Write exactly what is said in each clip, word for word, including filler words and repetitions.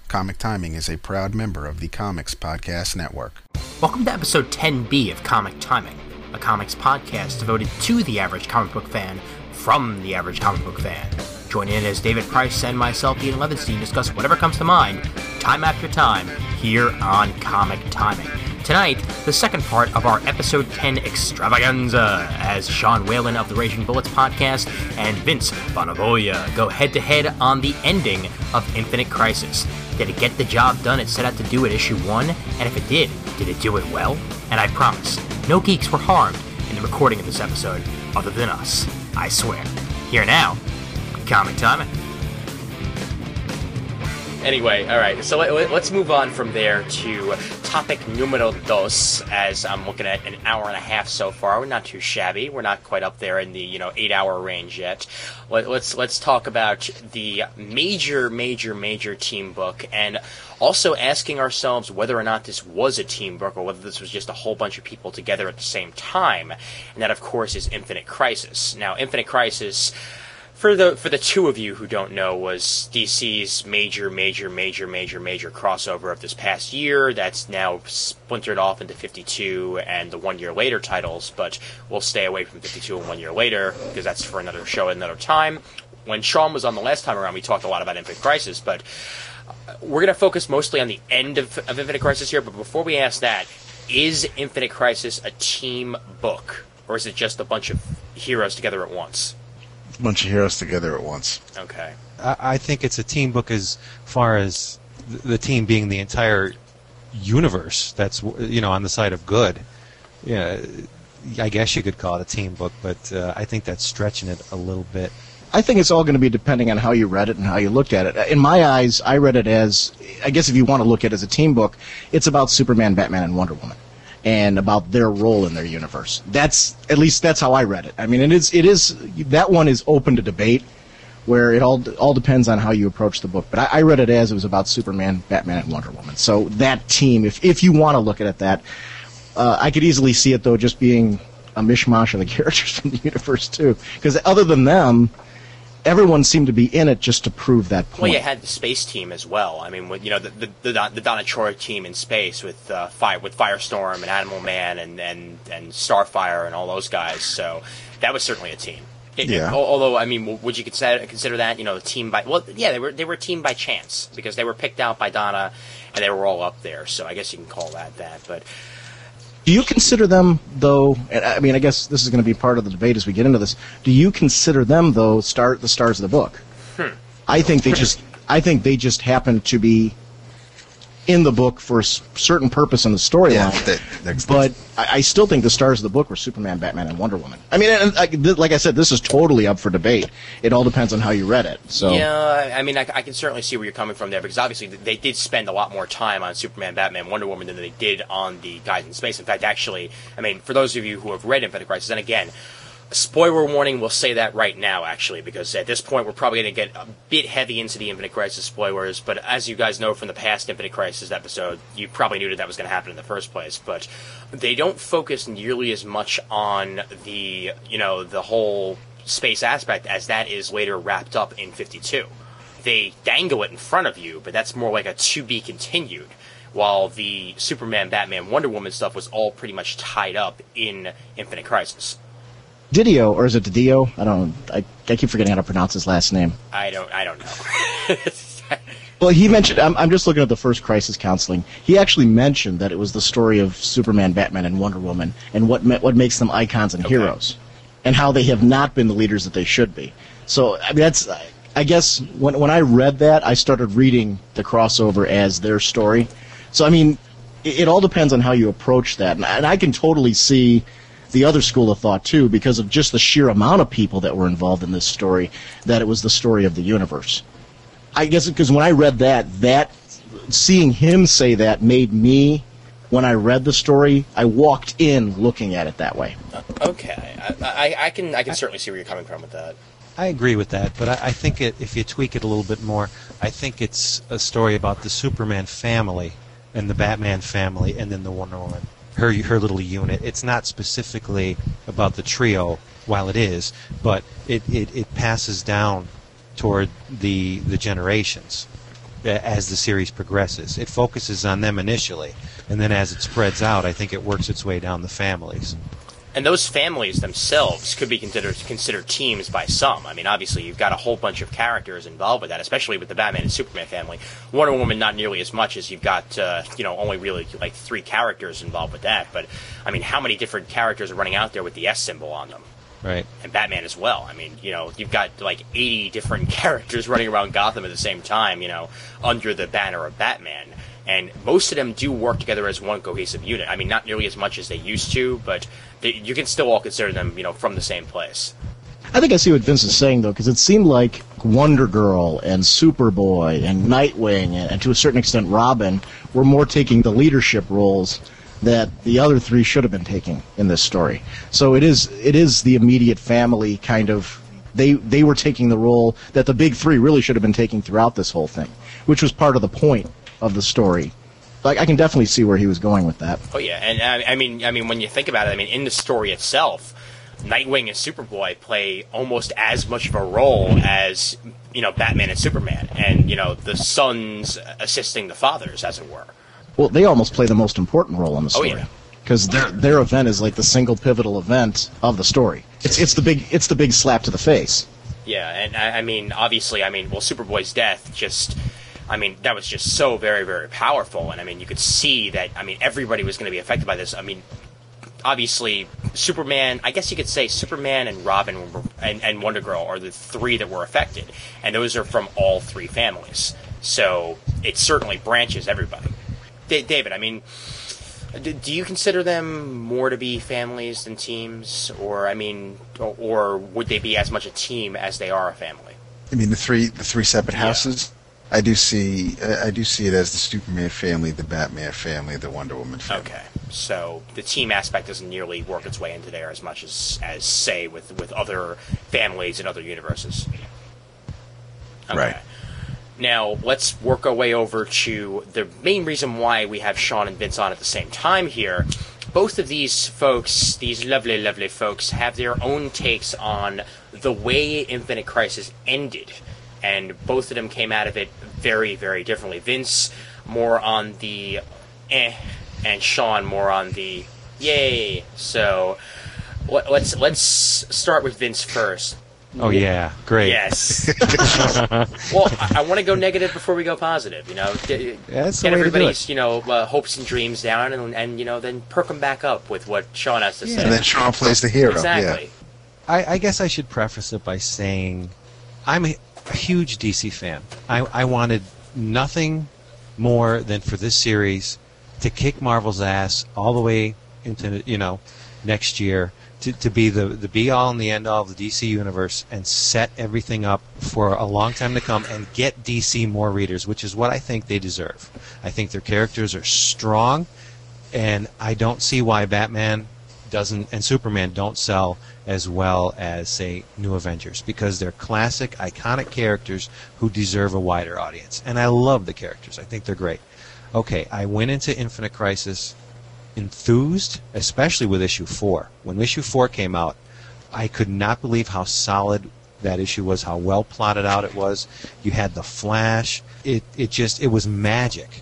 Comic Timing is a proud member of the Comics Podcast Network. Welcome to episode ten B of Comic Timing, a comics podcast devoted to the average comic book fan from the average comic book fan. Join in as David Price and myself, Ian Levinstein, discuss whatever comes to mind, time after time, here on Comic Timing. Tonight, the second part of our episode ten extravaganza, as Sean Whalen of the Raging Bullets podcast and Vince Bonavoya go head-to-head on the ending of Infinite Crisis. Did it get the job done it set out to do at issue one? And if it did, did it do it well? And I promise, no geeks were harmed in the recording of this episode, other than us. I swear. Here now, Comic Timing. Anyway, alright, so let, let's move on from there to topic numero dos, as I'm looking at an hour and a half so far. We're not too shabby. We're not quite up there in the, you know, eight-hour range yet. Let, let's let's talk about the major, major, major team book, and also asking ourselves whether or not this was a team book, or whether this was just a whole bunch of people together at the same time. And that, of course, is Infinite Crisis. Now, Infinite Crisis, For the for the two of you who don't know, was D C's major, major, major, major, major crossover of this past year that's now splintered off into fifty-two and the One Year Later titles, but we'll stay away from fifty-two and One Year Later, because that's for another show at another time. When Sean was on the last time around, we talked a lot about Infinite Crisis, but we're going to focus mostly on the end of, of Infinite Crisis here, but before we ask that, is Infinite Crisis a team book, or is it just a bunch of heroes together at once? Bunch of heroes together at once. Okay. I, I think it's a team book as far as th- the team being the entire universe that's, you know, on the side of good. Yeah, I guess you could call it a team book, but uh, I think that's stretching it a little bit. I think it's all going to be depending on how you read it and how you looked at it. In my eyes, I read it as, I guess if you want to look at it as a team book, it's about Superman, Batman, and Wonder Woman, and about their role in their universe. That's, at least that's how I read it. I mean, it is, it is, that one is open to debate, where it all all depends on how you approach the book. But I, I read it as it was about Superman, Batman, and Wonder Woman. So that team, if if you want to look at it that, uh, I could easily see it, though, just being a mishmash of the characters from the universe, too. Because other than them, everyone seemed to be in it just to prove that point. Well, you had the space team as well. I mean, with, you know, the the, the, the Donna Troy team in space with uh, fire with Firestorm and Animal Man and, and, and Starfire and all those guys. So that was certainly a team. It, yeah. It, although, I mean, would you consider consider that, you know, a team by? Well, yeah, they were they were a team by chance because they were picked out by Donna and they were all up there. So I guess you can call that that. But do you consider them, though, and I mean, I guess this is going to be part of the debate as we get into this, do you consider them, though, star, the stars of the book? Hmm. I think they just I think they just happen to be in the book for a certain purpose in the storyline. Yeah, but I, I still think the stars of the book were Superman, Batman, and Wonder Woman. I mean, and, like, th- like I said, this is totally up for debate. It all depends on how you read it. So yeah, I mean, I, I can certainly see where you're coming from there, because obviously they did spend a lot more time on Superman, Batman, Wonder Woman than they did on the guys in space. In fact, actually, I mean, for those of you who have read Infinite Crisis, and again, spoiler warning, we'll say that right now, actually, because at this point we're probably going to get a bit heavy into the Infinite Crisis spoilers, but as you guys know from the past Infinite Crisis episode, you probably knew that that was going to happen in the first place, but they don't focus nearly as much on the, you know, the whole space aspect as that is later wrapped up in fifty-two. They dangle it in front of you, but that's more like a to-be continued, while the Superman, Batman, Wonder Woman stuff was all pretty much tied up in Infinite Crisis. Didio, or is it Didio? I don't. I, I keep forgetting how to pronounce his last name. I don't. I don't know. Well, he mentioned. I'm, I'm just looking at the first Crisis Counseling. He actually mentioned that it was the story of Superman, Batman, and Wonder Woman, and what what makes them icons and okay. heroes, and how they have not been the leaders that they should be. So, I mean, that's. I guess when when I read that, I started reading the crossover as their story. So, I mean, it, it all depends on how you approach that, and, and I can totally see the other school of thought, too, because of just the sheer amount of people that were involved in this story, that it was the story of the universe. I guess because when I read that, that seeing him say that made me, when I read the story, I walked in looking at it that way. Okay. I, I, I can I can certainly see where you're coming from with that. I agree with that, but I, I think it, if you tweak it a little bit more, I think it's a story about the Superman family and the Batman family and then the Wonder Woman. Her her little unit. It's not specifically about the trio, while it is, but it, it, it passes down toward the the generations. as the series progresses. It focuses on them initially, and then as it spreads out, I think it works its way down the families. And those families themselves could be considered considered teams by some. I mean, obviously, you've got a whole bunch of characters involved with that, especially with the Batman and Superman family. Wonder Woman, not nearly as much, as you've got, uh, you know, only really like three characters involved with that. But, I mean, how many different characters are running out there with the S symbol on them? Right. And Batman as well. I mean, you know, you've got like eighty different characters running around Gotham at the same time, you know, under the banner of Batman. And most of them do work together as one cohesive unit. I mean, not nearly as much as they used to, but they, you can still all consider them, you know, from the same place. I think I see what Vince is saying, though, because it seemed like Wonder Girl and Superboy and Nightwing and, and to a certain extent Robin were more taking the leadership roles that the other three should have been taking in this story. So it is it is the immediate family kind of, they they were taking the role that the big three really should have been taking throughout this whole thing, which was part of the point of the story. Like, I can definitely see where he was going with that. Oh yeah, and I, I mean, I mean, when you think about it, I mean, in the story itself, Nightwing and Superboy play almost as much of a role as, you know, Batman and Superman, and you know, the sons assisting the fathers, as it were. Well, they almost play the most important role in the story. Oh yeah, because their their event is like the single pivotal event of the story. It's it's the big it's the big slap to the face. Yeah, and I, I mean, obviously, I mean, well, Superboy's death just. I mean, that was just so very, very powerful, and I mean, you could see that, I mean, everybody was going to be affected by this. I mean, obviously, Superman, I guess you could say Superman and Robin were, and, and Wonder Girl are the three that were affected, and those are from all three families. So, it certainly branches everybody. D- David, I mean, do you consider them more to be families than teams, or, I mean, or, or would they be as much a team as they are a family? I mean, the three the three separate houses? Yeah. I do see I do see it as the Superman family, the Batman family, the Wonder Woman family. Okay, so the team aspect doesn't nearly work its way into there as much as, as say, with, with other families in other universes. Okay. Right. Now, let's work our way over to the main reason why we have Sean and Vince on at the same time here. Both of these folks, these lovely, lovely folks, have their own takes on the way Infinite Crisis ended. And both of them came out of it very, very differently. Vince more on the eh, and Sean more on the yay. So let, let's let's start with Vince first. Oh yeah, great. Yes. Well, I, I want to go negative before we go positive. You know, D- yeah, that's get the way everybody's to do it. you know uh, hopes and dreams down, and and you know then perk them back up with what Sean has to Yeah. say. And then Sean plays the hero. Exactly. Yeah. I, I guess I should preface it by saying I'm a, a huge D C fan. I, I wanted nothing more than for this series to kick Marvel's ass all the way into, you know, next year, to, to be the, the be-all and the end-all of the D C universe and set everything up for a long time to come and get D C more readers, which is what I think they deserve. I think their characters are strong, and I don't see why Batman doesn't and Superman don't sell as well as, say, New Avengers, because they're classic, iconic characters who deserve a wider audience. And I love the characters. I think they're great. Okay, I went into Infinite Crisis enthused, especially with issue four. When issue four came out, I could not believe how solid that issue was, how well plotted out it was. You had the Flash. It it just, it was magic.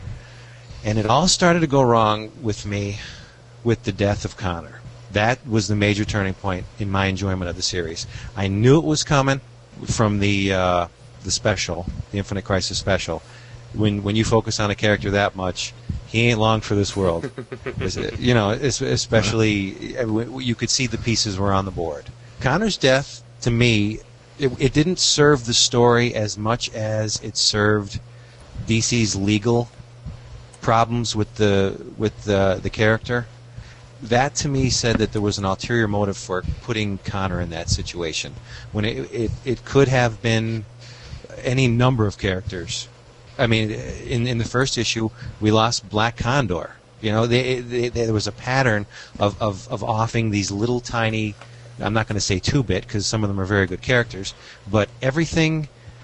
And it all started to go wrong with me with the death of Connor. That was the major turning point in my enjoyment of the series. I knew it was coming from the uh, the special, the Infinite Crisis special. When when you focus on a character that much, he ain't long for this world. You know, especially you could see the pieces were on the board. Connor's death, to me, it, it didn't serve the story as much as it served D C's legal problems with the with the the character. That to me said that there was an ulterior motive for putting Connor in that situation, when it it, it could have been any number of characters. I mean, in in the first issue, we lost Black Condor. You know, they, they, there was a pattern of, of, of offing these little tiny, I'm not going to say two-bit because some of them are very good characters, but everything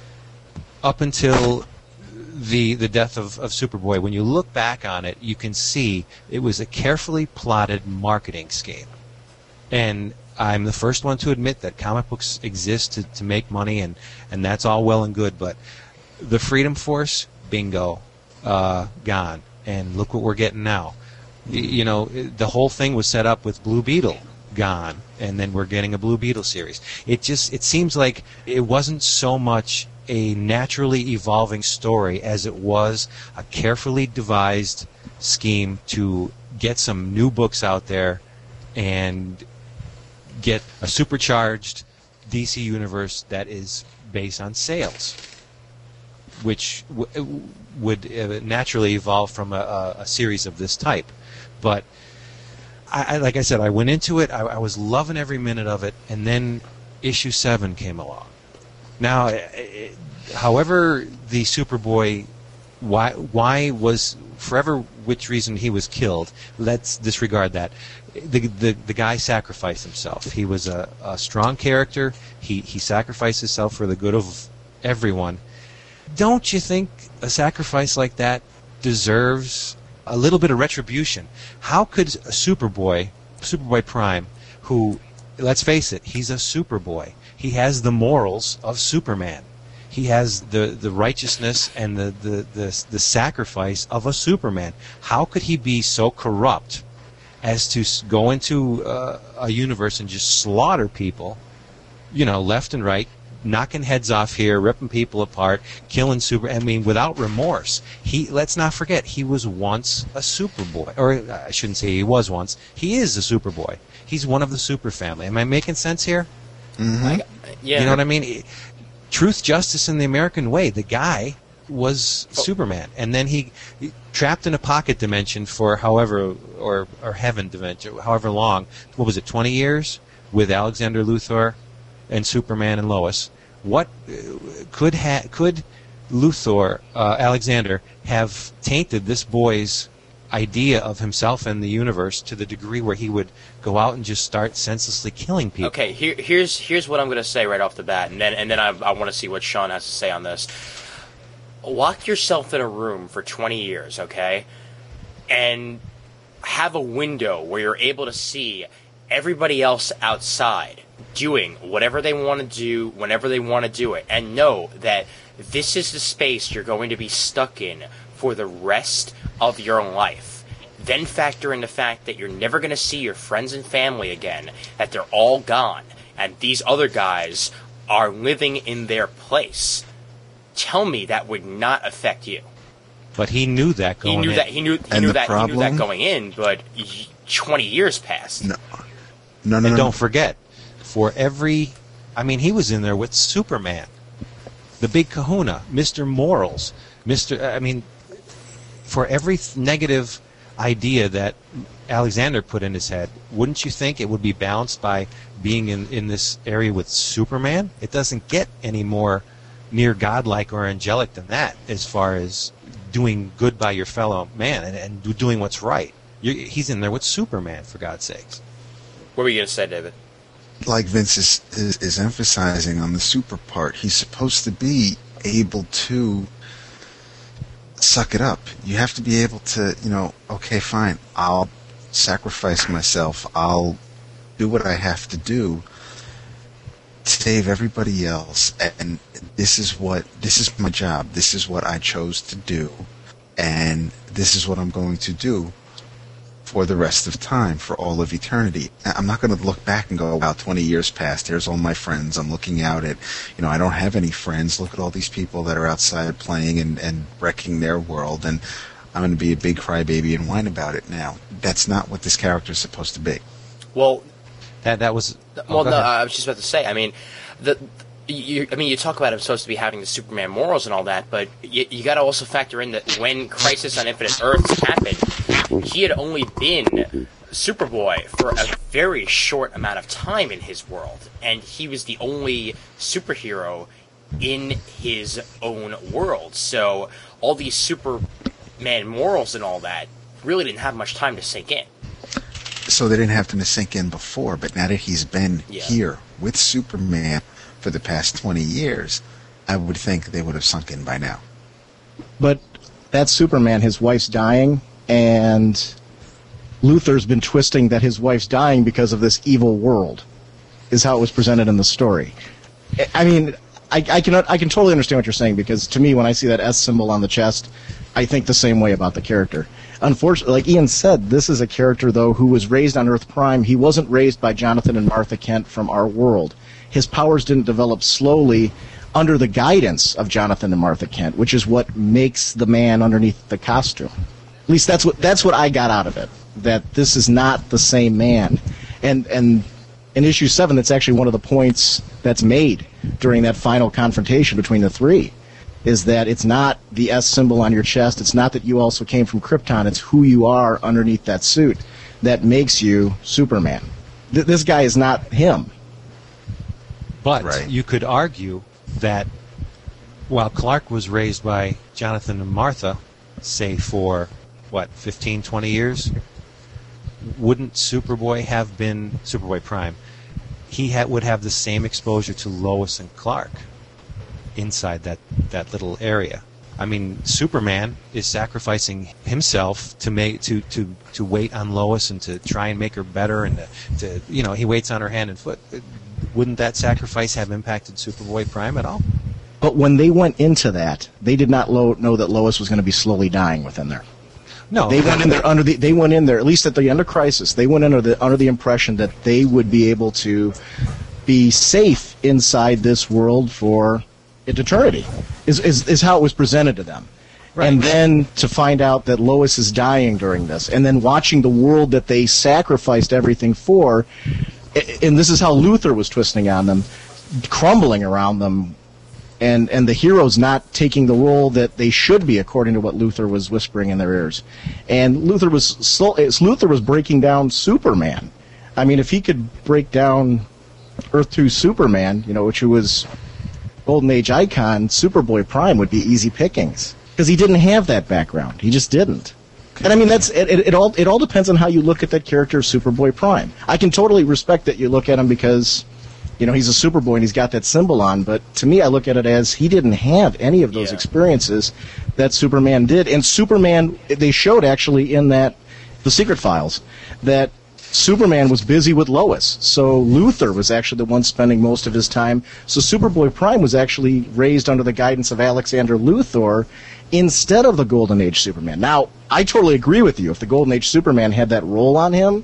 up until the the death of, of Superboy, when you look back on it, you can see it was a carefully plotted marketing scheme. And I'm the first one to admit that comic books exist to, to make money, and, and that's all well and good, but The Freedom Force, bingo, uh, gone. And look what we're getting now. Y- you know, the whole thing was set up with Blue Beetle, gone. And then we're getting a Blue Beetle series. It just, it seems like it wasn't so much a naturally evolving story as it was a carefully devised scheme to get some new books out there and get a supercharged D C universe that is based on sales, which w- would uh, naturally evolve from a, a series of this type. But I, I, like I said, I went into it, I, I was loving every minute of it, and then issue seven came along. Now, it, however the Superboy, why why was forever which reason he was killed, let's disregard that. The the, the guy sacrificed himself. He was a, a strong character. He he sacrificed himself for the good of everyone. Don't you think a sacrifice like that deserves a little bit of retribution? How could a Superboy, Superboy Prime, who, let's face it, he's a Superboy. He has the morals of Superman. He has the, the righteousness and the, the, the, the sacrifice of a Superman. How could he be so corrupt as to s- go into uh, a universe and just slaughter people, you know, left and right, knocking heads off here, ripping people apart, killing super. I mean, without remorse. He. Let's not forget, he was once a Superboy, or I shouldn't say he was once. He is a Superboy. He's one of the Super family. Am I making sense here? Mm-hmm. I, yeah. You know what I mean? Truth, justice, and the American way. The guy was Oh. Superman, and then he, he trapped in a pocket dimension for however, or or heaven dimension, however long. What was it? Twenty years with Alexander Luthor and Superman and Lois. What uh, could ha- could Luthor, uh, Alexander, have tainted this boy's idea of himself and the universe to the degree where he would go out and just start senselessly killing people? Okay, here, here's here's what I'm going to say right off the bat, and then and then I, I want to see what Sean has to say on this. Lock yourself in a room for twenty years, okay, and have a window where you're able to see everybody else outside doing whatever they want to do whenever they want to do it, and know that this is the space you're going to be stuck in for the rest of your life. Then factor in the fact that you're never going to see your friends and family again, that they're all gone, and these other guys are living in their place. Tell me that would not affect you. But he knew that going He knew in. that he knew he And knew the that he knew that problem? going in, but y- twenty years passed. No, no, no. And no. don't forget, for every, I mean, he was in there with Superman, the Big Kahuna, Mister Morals, Mister I mean, for every th- negative idea that Alexander put in his head, wouldn't you think it would be balanced by being in, in this area with Superman? It doesn't get any more near godlike or angelic than that as far as doing good by your fellow man and, and doing what's right. You're, he's in there with Superman, for God's sakes. What were you going to say, David? Like Vince is, is is emphasizing on the super part, he's supposed to be able to suck it up. You have to be able to, you know, okay, fine, I'll sacrifice myself. I'll do what I have to do to save everybody else. And this is what, this is my job. This is what I chose to do. And this is what I'm going to do for the rest of time, for all of eternity. I'm not going to look back and go, wow, twenty years passed, here's all my friends, I'm looking out at, you know, I don't have any friends, look at all these people that are outside playing and, and wrecking their world, and I'm going to be a big crybaby and whine about it now. That's not what this character is supposed to be. Well, That that was. well, oh, go no, ahead. I was just about to say. I mean, the. You, I mean, you talk about him supposed to be having the Superman morals and all that, but you, you got to also factor in that when Crisis on Infinite Earths happened, he had only been Superboy for a very short amount of time in his world, and he was the only superhero in his own world. So all these Superman morals and all that really didn't have much time to sink in. So they didn't have to sink in before, but now that he's been Yeah. here with Superman for the past twenty years, I would think they would have sunk in by now. But that's Superman. His wife's dying, and Luthor's been twisting that his wife's dying because of this evil world, is how it was presented in the story. I mean, I, I can I can totally understand what you're saying, because to me, when I see that S symbol on the chest, I think the same way about the character. Unfortunately, like Ian said, this is a character, though, who was raised on Earth Prime. He wasn't raised by Jonathan and Martha Kent from our world. His powers didn't develop slowly under the guidance of Jonathan and Martha Kent, which is what makes the man underneath the costume. At least that's what that's what I got out of it, that this is not the same man. And and in issue seven, that's actually one of the points that's made during that final confrontation between the three, is that it's not the S symbol on your chest, it's not that you also came from Krypton, it's who you are underneath that suit that makes you Superman. Th- this guy is not him. But Right. you could argue that while Clark was raised by Jonathan and Martha, say for, what, fifteen, twenty years, wouldn't Superboy have been, Superboy Prime, he ha- would have the same exposure to Lois and Clark inside that, that little area. I mean, Superman is sacrificing himself to make to, to, to wait on Lois and to try and make her better, and to, to you know, he waits on her hand and foot. Wouldn't that sacrifice have impacted Superboy Prime at all? But when they went into that, they did not lo- know that Lois was going to be slowly dying within there. No, They went in there under the. They went in there, at least at the end of Crisis. They went under the under the impression that they would be able to be safe inside this world for eternity. Is is, is how it was presented to them. Right. And then to find out that Lois is dying during this, and then watching the world that they sacrificed everything for, and this is how Luthor was twisting on them, crumbling around them. And and the heroes not taking the role that they should be, according to what Luthor was whispering in their ears. And Luthor was slow, Luthor was breaking down Superman. I mean, if he could break down Earth two Superman, you know, which was Golden Age icon, Superboy Prime would be easy pickings, because he didn't have that background. He just didn't. And I mean, that's it, it, it all it all depends on how you look at that character of Superboy Prime. I can totally respect that you look at him because, you know, he's a Superboy and he's got that symbol on, but to me I look at it as he didn't have any of those Yeah. experiences that Superman did. And Superman, they showed actually in that, the Secret Files, that Superman was busy with Lois. So Luthor was actually the one spending most of his time. So Superboy Prime was actually raised under the guidance of Alexander Luthor instead of the Golden Age Superman. Now, I totally agree with you. If the Golden Age Superman had that role on him,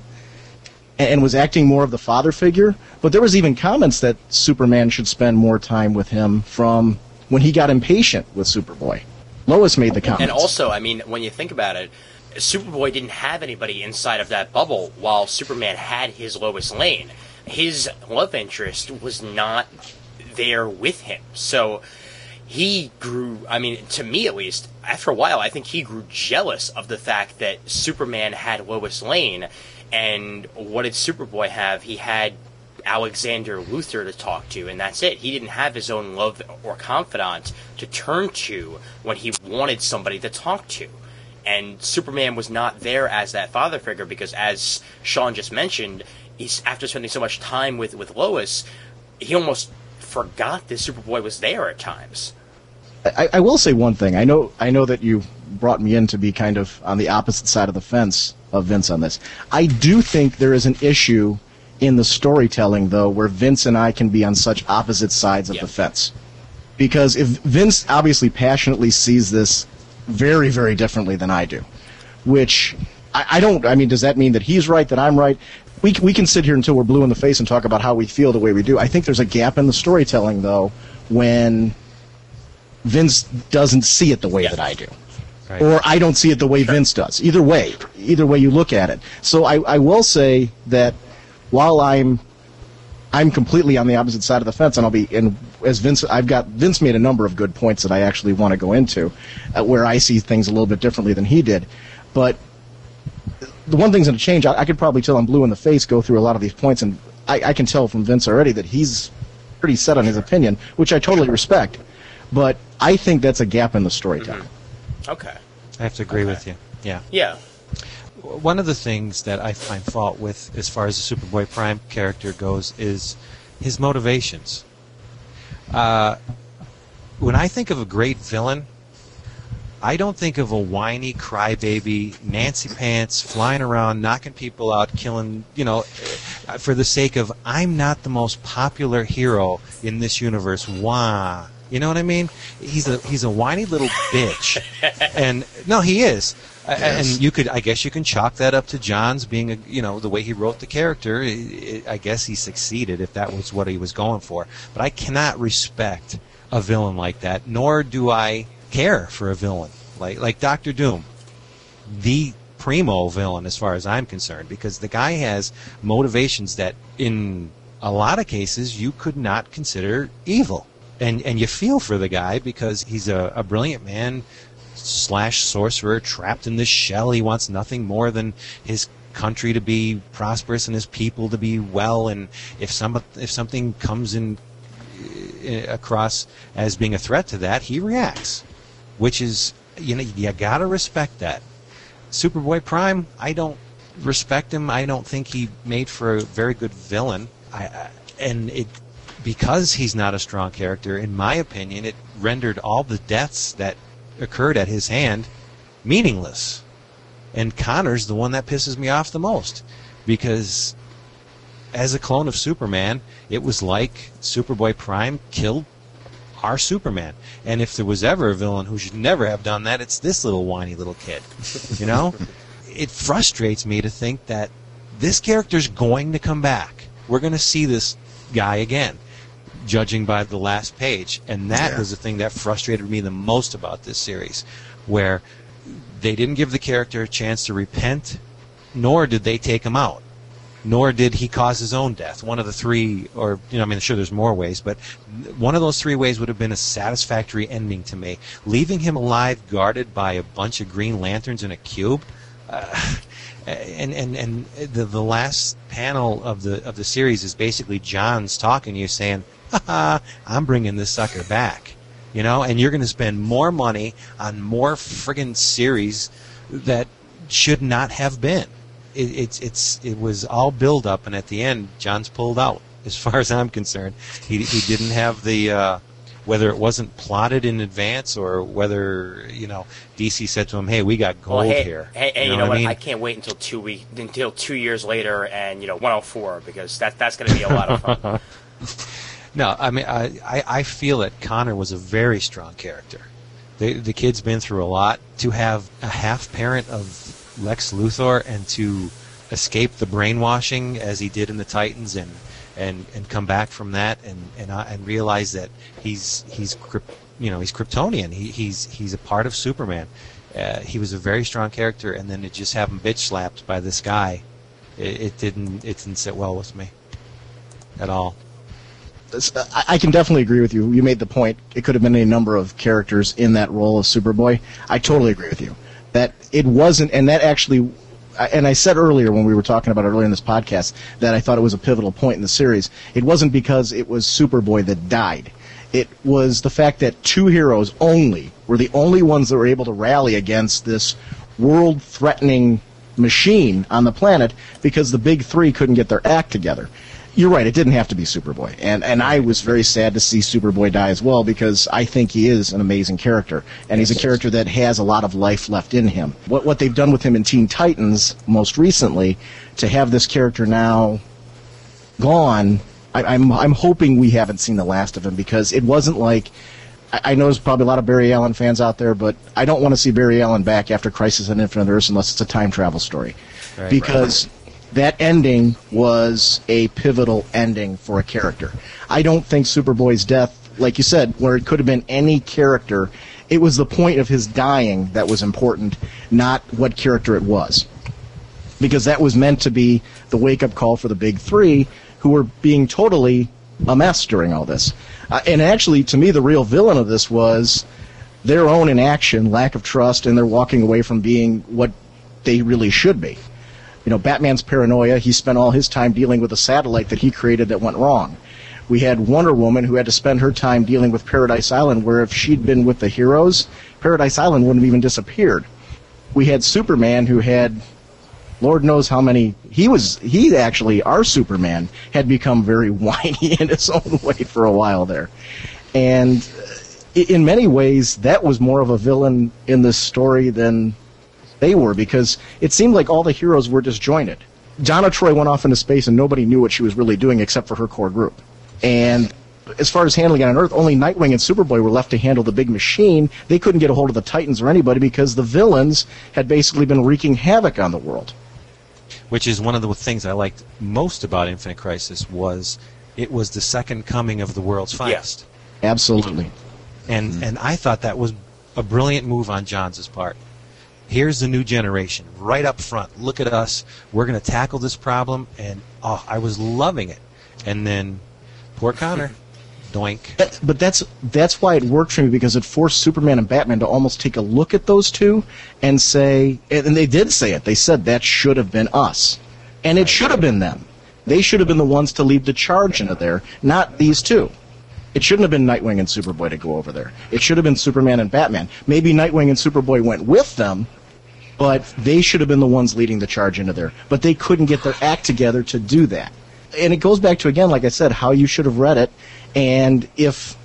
and was acting more of the father figure, but there was even comments that Superman should spend more time with him from when he got impatient with Superboy. Lois made the comments. And also, I mean, when you think about it, Superboy didn't have anybody inside of that bubble while Superman had his Lois Lane. His love interest was not there with him. So he grew, I mean, to me at least, after a while, I think he grew jealous of the fact that Superman had Lois Lane. And what did Superboy have? He had Alexander Luthor to talk to, and that's it. He didn't have his own love or confidant to turn to when he wanted somebody to talk to. And Superman was not there as that father figure because, as Sean just mentioned, he's after spending so much time with, with Lois, he almost forgot that Superboy was there at times. I, I will say one thing. I know I know that you brought me in to be kind of on the opposite side of the fence of Vince on this. I do think there is an issue in the storytelling, though, where Vince and I can be on such opposite sides of Yep. the fence. Because if Vince obviously passionately sees this very, very differently than I do, which I, I don't, I mean, does that mean that he's right, that I'm right? We, we can sit here until we're blue in the face and talk about how we feel the way we do. I think there's a gap in the storytelling, though, when Vince doesn't see it the way Yeah. that I do. Right. Or I don't see it the way Vince does. Either way, either way you look at it. So I, I will say that while I'm I'm completely on the opposite side of the fence, and I'll be and as Vince, I've got Vince made a number of good points that I actually want to go into, uh, where I see things a little bit differently than he did. But the one thing's going to change. I, I could probably tell I'm blue in the face, go through a lot of these points, and I, I can tell from Vince already that he's pretty set on his opinion, which I totally respect. But I think that's a gap in the storytelling. Okay. I have to agree Okay. with you. Yeah. Yeah. One of the things that I find fault with as far as the Superboy Prime character goes is his motivations. Uh, when I think of a great villain, I don't think of a whiny crybaby, Nancy Pants, flying around, knocking people out, killing, you know, for the sake of, I'm not the most popular hero in this universe. Wah. You know what I mean? He's a he's a whiny little bitch, and no, he is. Yes. And you could, I guess, you can chalk that up to Johns being a, you know, the way he wrote the character. It, it, I guess he succeeded if that was what he was going for. But I cannot respect a villain like that, nor do I care for a villain like like Doctor Doom, the primo villain as far as I'm concerned, because the guy has motivations that, in a lot of cases, you could not consider evil. And and you feel for the guy because he's a, a brilliant man slash sorcerer trapped in this shell. He wants nothing more than his country to be prosperous and his people to be well. And if some if something comes in uh, across as being a threat to that, he reacts, which is, you know, you gotta respect that. Superboy Prime, I don't respect him. I don't think he made for a very good villain. I, I and it. Because he's not a strong character, in my opinion, it rendered all the deaths that occurred at his hand meaningless. And Connor's the one that pisses me off the most. Because as a clone of Superman, it was like Superboy Prime killed our Superman. And if there was ever a villain who should never have done that, it's this little whiny little kid. You know? It frustrates me to think that this character's going to come back. We're going to see this guy again, judging by the last page. And that yeah. was the thing that frustrated me the most about this series, where they didn't give the character a chance to repent, nor did they take him out, nor did he cause his own death. One of the three, or, you know, I mean, sure, there's more ways, but one of those three ways would have been a satisfactory ending to me. Leaving him alive, guarded by a bunch of Green Lanterns in a cube, uh, and and and the the last panel of the of the series is basically Johns talking to you, saying, "Ha, I'm bringing this sucker back," you know, and you're going to spend more money on more friggin' series that should not have been. It, it's it's it was all build up, and at the end, Johns pulled out. As far as I'm concerned, he he didn't have the. Uh, Whether it wasn't plotted in advance, or whether, you know, D C said to him, "Hey, we got gold well, hey, here." Hey, hey, you know, you know what? what? I, mean? I can't wait until two week until two years later, and you know, one oh four, because that that's going to be a lot of fun. No, I mean, I, I I feel that Connor was a very strong character. The the kid's been through a lot. To have a half parent of Lex Luthor and to escape the brainwashing as he did in the Titans, and. And, and come back from that, and and, uh, and realize that he's he's you know he's Kryptonian. He he's he's a part of Superman. Uh, he was a very strong character, and then to just have him bitch slapped by this guy, it, it didn't it didn't sit well with me at all. I can definitely agree with you. You made the point. It could have been any number of characters in that role of Superboy. I totally agree with you. That it wasn't, and that actually. And I said earlier when we were talking about it earlier in this podcast that I thought it was a pivotal point in the series. It wasn't because it was Superboy that died. It was the fact that two heroes only were the only ones that were able to rally against this world-threatening machine on the planet because the big three couldn't get their act together. You're right, it didn't have to be Superboy. And and I was very sad to see Superboy die as well, because I think he is an amazing character. And he's a character that has a lot of life left in him. What what they've done with him in Teen Titans most recently, to have this character now gone, I, I'm I'm hoping we haven't seen the last of him, because it wasn't like... I, I know there's probably a lot of Barry Allen fans out there, but I don't want to see Barry Allen back after Crisis on Infinite Earths unless it's a time travel story. Right, because... Right. That ending was a pivotal ending for a character. I don't think Superboy's death, like you said, where it could have been any character, it was the point of his dying that was important, not what character it was. Because that was meant to be the wake-up call for the big three, who were being totally a mess during all this. Uh, and actually, to me, the real villain of this was their own inaction, lack of trust, and they're walking away from being what they really should be. You know, Batman's paranoia, he spent all his time dealing with a satellite that he created that went wrong. We had Wonder Woman, who had to spend her time dealing with Paradise Island, where if she'd been with the heroes, Paradise Island wouldn't have even disappeared. We had Superman, who had, Lord knows how many, he was, he actually, our Superman, had become very whiny in his own way for a while there. And in many ways, that was more of a villain in this story than... they were, because it seemed like all the heroes were disjointed. Donna Troy went off into space and nobody knew what she was really doing except for her core group. And as far as handling it on Earth, only Nightwing and Superboy were left to handle the big machine. They couldn't get a hold of the Titans or anybody because the villains had basically been wreaking havoc on the world. Which is one of the things I liked most about Infinite Crisis was it was the second coming of the world's finest. Yeah. Absolutely. And mm-hmm. and I thought that was a brilliant move on Johns' part. Here's the new generation, right up front. Look at us. We're going to tackle this problem, and oh, I was loving it. And then, poor Connor, doink. That, but that's that's why it worked for me, because it forced Superman and Batman to almost take a look at those two and say, and they did say it. They said that should have been us, and it should have been them. They should have been the ones to lead the charge into there, not these two. It shouldn't have been Nightwing and Superboy to go over there. It should have been Superman and Batman. Maybe Nightwing and Superboy went with them, but they should have been the ones leading the charge into there. But they couldn't get their act together to do that. And it goes back to, again, like I said, how you should have read it. And if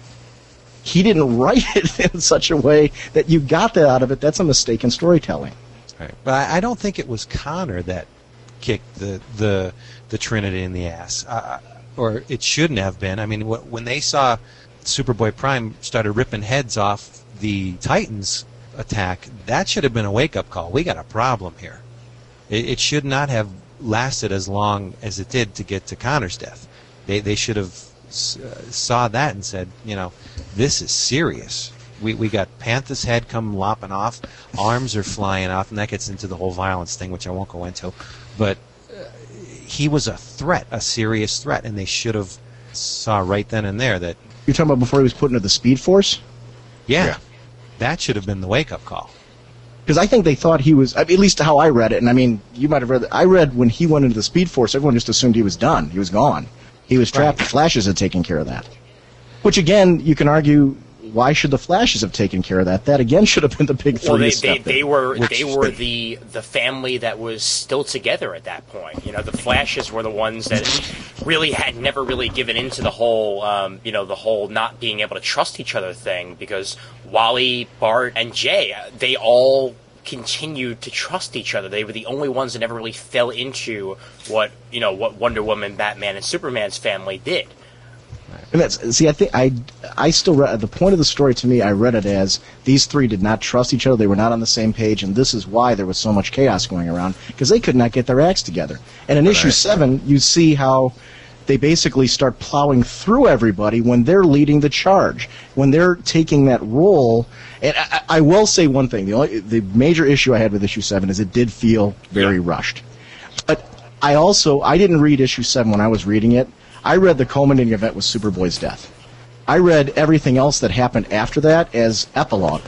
he didn't write it in such a way that you got that out of it, that's a mistake in storytelling. Right. But I, I don't think it was Connor that kicked the the, the Trinity in the ass. Uh, or it shouldn't have been. I mean, wh- when they saw Superboy Prime started ripping heads off the Titans attack, that should have been a wake-up call. We got a problem here. It, it should not have lasted as long as it did to get to Connor's death. They they should have s- uh, saw that and said, you know, this is serious. We we got Panther's head come lopping off, arms are flying off, and that gets into the whole violence thing, which I won't go into. But uh, he was a threat, a serious threat, and they should have saw right then and there that... You're talking about before he was put into the Speed Force? Yeah. Yeah. That should have been the wake-up call. Because I think they thought he was, I mean, at least how I read it, and I mean, you might have read it. I read when he went into the Speed Force, everyone just assumed he was done. He was gone. He was trapped. Right. The Flashes had taken care of that. Which, again, you can argue, why should the Flashes have taken care of that? That, again, should have been the big three. Well, they, step they, they in. were Which- they were the the family that was still together at that point. You know, the Flashes were the ones that really had never really given into the whole, um, you know, the whole not being able to trust each other thing, because Wally, Bart, and Jay, they all continued to trust each other. They were the only ones that never really fell into what, you know, what Wonder Woman, Batman, and Superman's family did. And that's, see, I think I, I still read, the point of the story to me, I read it as these three did not trust each other, they were not on the same page, and this is why there was so much chaos going around, because they could not get their acts together. And in Right. issue seven, you see how they basically start plowing through everybody when they're leading the charge, when they're taking that role. And I, I will say one thing, the only, the major issue I had with issue seven is it did feel very Yeah. rushed. But I also, I didn't read issue seven when I was reading it. I read the culminating event with Superboy's death. I read everything else that happened after that as epilogue.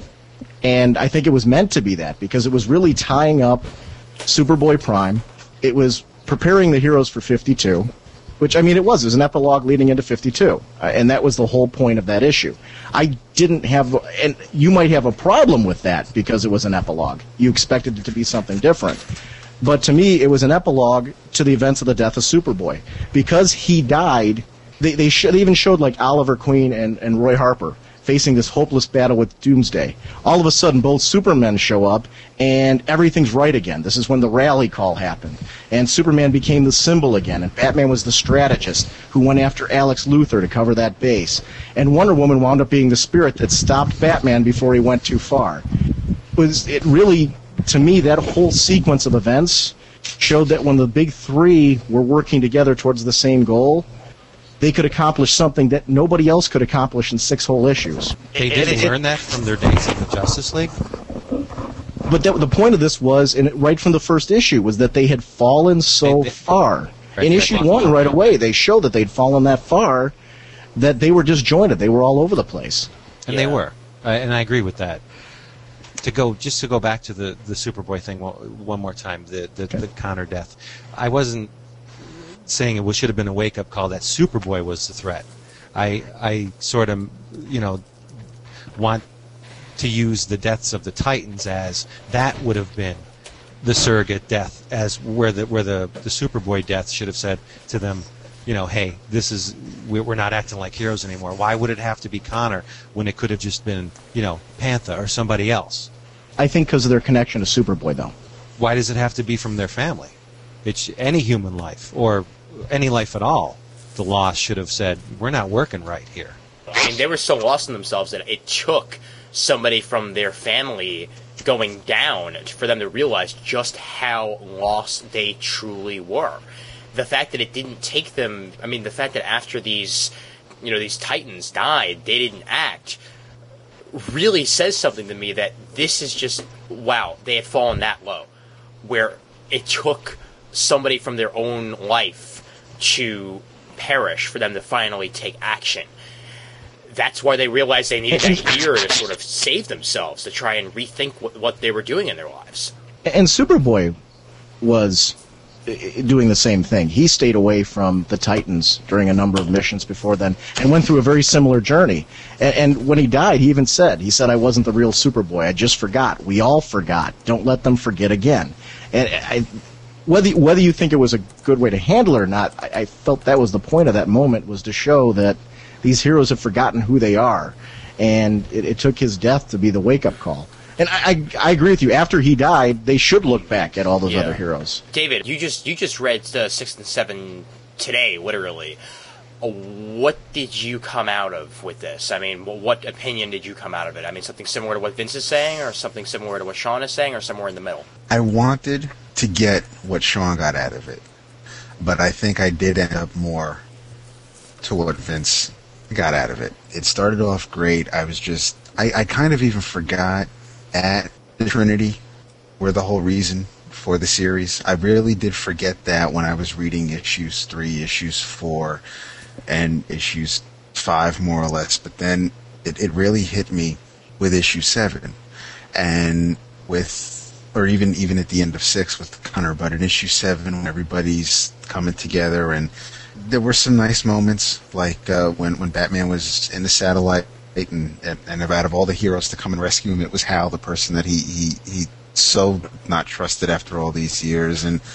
And I think it was meant to be that, because it was really tying up Superboy Prime. It was preparing the heroes for fifty-two, which, I mean, it was. It was an epilogue leading into fifty-two. Uh, and that was the whole point of that issue. I didn't have, and you might have a problem with that because it was an epilogue. You expected it to be something different. But to me, it was an epilogue to the events of the death of Superboy. Because he died, they they, sh- they even showed like Oliver Queen and, and Roy Harper facing this hopeless battle with Doomsday. All of a sudden, both Supermen show up, and everything's right again. This is when the rally call happened. And Superman became the symbol again, and Batman was the strategist who went after Alex Luthor to cover that base. And Wonder Woman wound up being the spirit that stopped Batman before he went too far. It was it really... To me, that whole sequence of events showed that when the big three were working together towards the same goal, they could accomplish something that nobody else could accomplish in six whole issues. They And didn't it- learn that from their days in the Justice League? But that, the point of this was, and right from the first issue, was that they had fallen so They- they- far. Right, In they- issue one, right away, they showed that they'd fallen that far, that they were disjointed. They were all over the place. And Yeah. they were. Uh, and I agree with that. To go just to go back to the, the Superboy thing one, one more time, the the, Okay. the Connor death. I wasn't saying it was, should have been a wake up call that Superboy was the threat. I I sort of you know want to use the deaths of the Titans as that would have been the surrogate death, as where the where the the Superboy death should have said to them, you know, hey, this is we're we're not acting like heroes anymore. Why would it have to be Connor when it could have just been, you know, Panther or somebody else? I think because of their connection to Superboy, though. Why does it have to be from their family? It's any human life or any life at all. the loss should have said, we're not working right here. I mean, they were so lost in themselves that it took somebody from their family going down for them to realize just how lost they truly were. The fact that it didn't take them, I mean, the fact that after these, you know, these Titans died, they didn't act, really says something to me that this is just, wow, they had fallen that low, where it took somebody from their own life to perish for them to finally take action. That's why they realized they needed a year to sort of save themselves, to try and rethink what, what they were doing in their lives. And Superboy was doing the same thing. He stayed away from the Titans during a number of missions before then and went through a very similar journey. And, and when he died, he even said, he said, I wasn't the real Superboy. I just forgot. We all forgot. Don't let them forget again. And I, whether, whether you think it was a good way to handle it or not, I, I felt that was the point of that moment, was to show that these heroes have forgotten who they are, and it, it took his death to be the wake-up call. And I, I, I agree with you. After he died, they should look back at all those yeah. other heroes. David, you just you just read uh, six and seven today, literally. Uh, what did you come out of with this? I mean, what opinion did you come out of it? I mean, something similar to what Vince is saying, or something similar to what Sean is saying, or somewhere in the middle? I wanted to get what Sean got out of it, but I think I did end up more to what Vince got out of it. It started off great. I was just, I, I kind of even forgot at the Trinity were the whole reason for the series. I really did forget that when I was reading issues three, issues four, and issues five, more or less. But then it, it really hit me with issue seven, and with, or even even at the end of six with Connor. But in issue seven, when everybody's coming together, and there were some nice moments, like uh, when when Batman was in the satellite, and, and and out of all the heroes to come and rescue him, it was Hal, the person that he he he so not trusted after all these years. And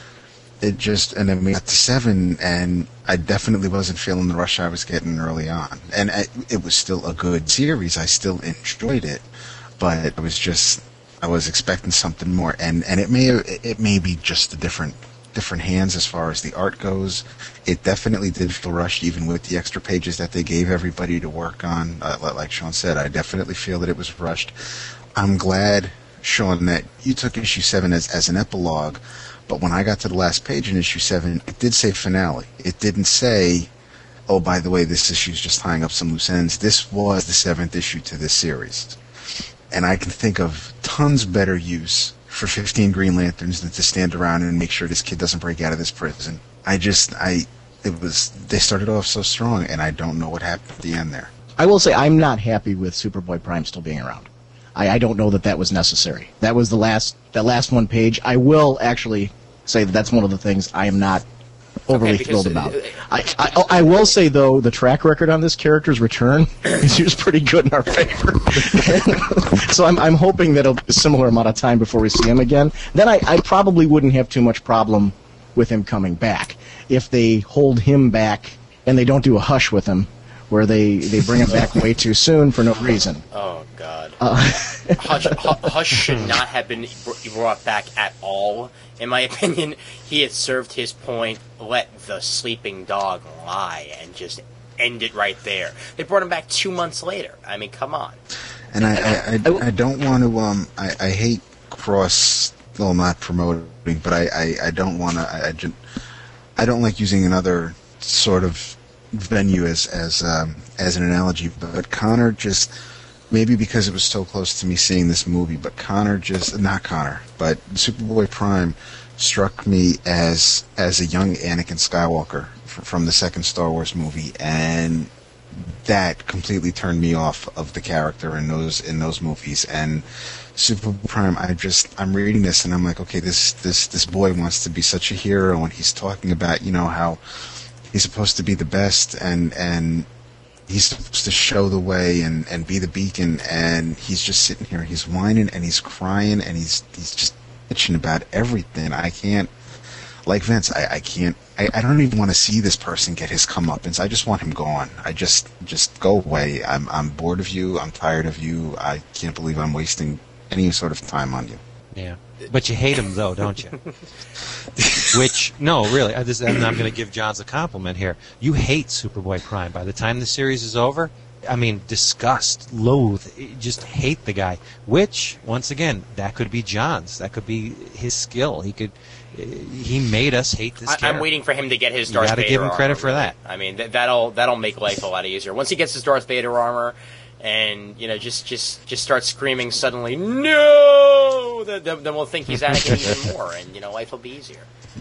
it just, and then we got to seven, and I definitely wasn't feeling the rush I was getting early on. And I, it was still a good series. I still enjoyed it, but I was just, I was expecting something more. And and it may it may be just a different. different hands as far as the art goes. It definitely did feel rushed, even with the extra pages that they gave everybody to work on. Uh, like Sean said, I definitely feel that it was rushed. I'm glad, Sean, that you took issue seven as, as an epilogue, but when I got to the last page in issue seven, it did say finale. It didn't say, oh, by the way, this issue's just tying up some loose ends. This was the seventh issue to this series. And I can think of tons better use for fifteen Green Lanterns than to stand around and make sure this kid doesn't break out of this prison. I just, I, it was, they started off so strong, and I don't know what happened at the end there. I will say I'm not happy with Superboy Prime still being around. I, I don't know that that was necessary. That was the last, that last one page. I will actually say that that's one of the things I am not overly okay, because, thrilled about. I, I, I will say, though, the track record on this character's return is usually pretty good in our favor. So I'm, I'm hoping that it'll be a similar amount of time before we see him again. Then I, I probably wouldn't have too much problem with him coming back. If they hold him back and they don't do a hush with him, where they, they bring him back way too soon for no reason. Oh, God. Uh, Hush, Hush should not have been brought back at all, in my opinion. He had served his point. Let the sleeping dog lie and just end it right there. They brought him back two months later. I mean, come on. And I, I, I, I don't want to, um, I, I hate cross, well, not promoting, but I, I, I don't want to, I, I, just, I don't like using another sort of venue as, as, um, as an analogy, but Connor just, maybe because it was so close to me seeing this movie, but Connor just, not Connor, but Superboy Prime struck me as as a young Anakin Skywalker f- from the second Star Wars movie, and that completely turned me off of the character in those in those movies. And Superboy Prime, I just, I'm reading this and I'm like, okay, this this this boy wants to be such a hero, and he's talking about, you know, how he's supposed to be the best, and and he's supposed to show the way and, and be the beacon, and he's just sitting here, he's whining and he's crying and he's he's just bitching about everything. I can't, like Vince, I, I can't, I, I don't even want to see this person get his comeuppance. I just want him gone. I just, just go away. I'm I'm bored of you. I'm tired of you. I can't believe I'm wasting any sort of time on you. Yeah, but you hate him though, don't you? Which no, really, I just, I'm going to give Johns a compliment here. You hate Superboy Prime. By the time the series is over, I mean, disgust, loathe, just hate the guy. Which, once again, that could be Johns. That could be his skill. He could. He made us hate this I, character. I'm waiting for him to get his Darth you gotta Vader give him armor, credit for really. that. I mean, th- that'll that'll make life a lot easier. Once he gets his Darth Vader armor, and you know, just just just starts screaming suddenly, no! Then, then we'll think he's Anakin even more, and you know, life will be easier.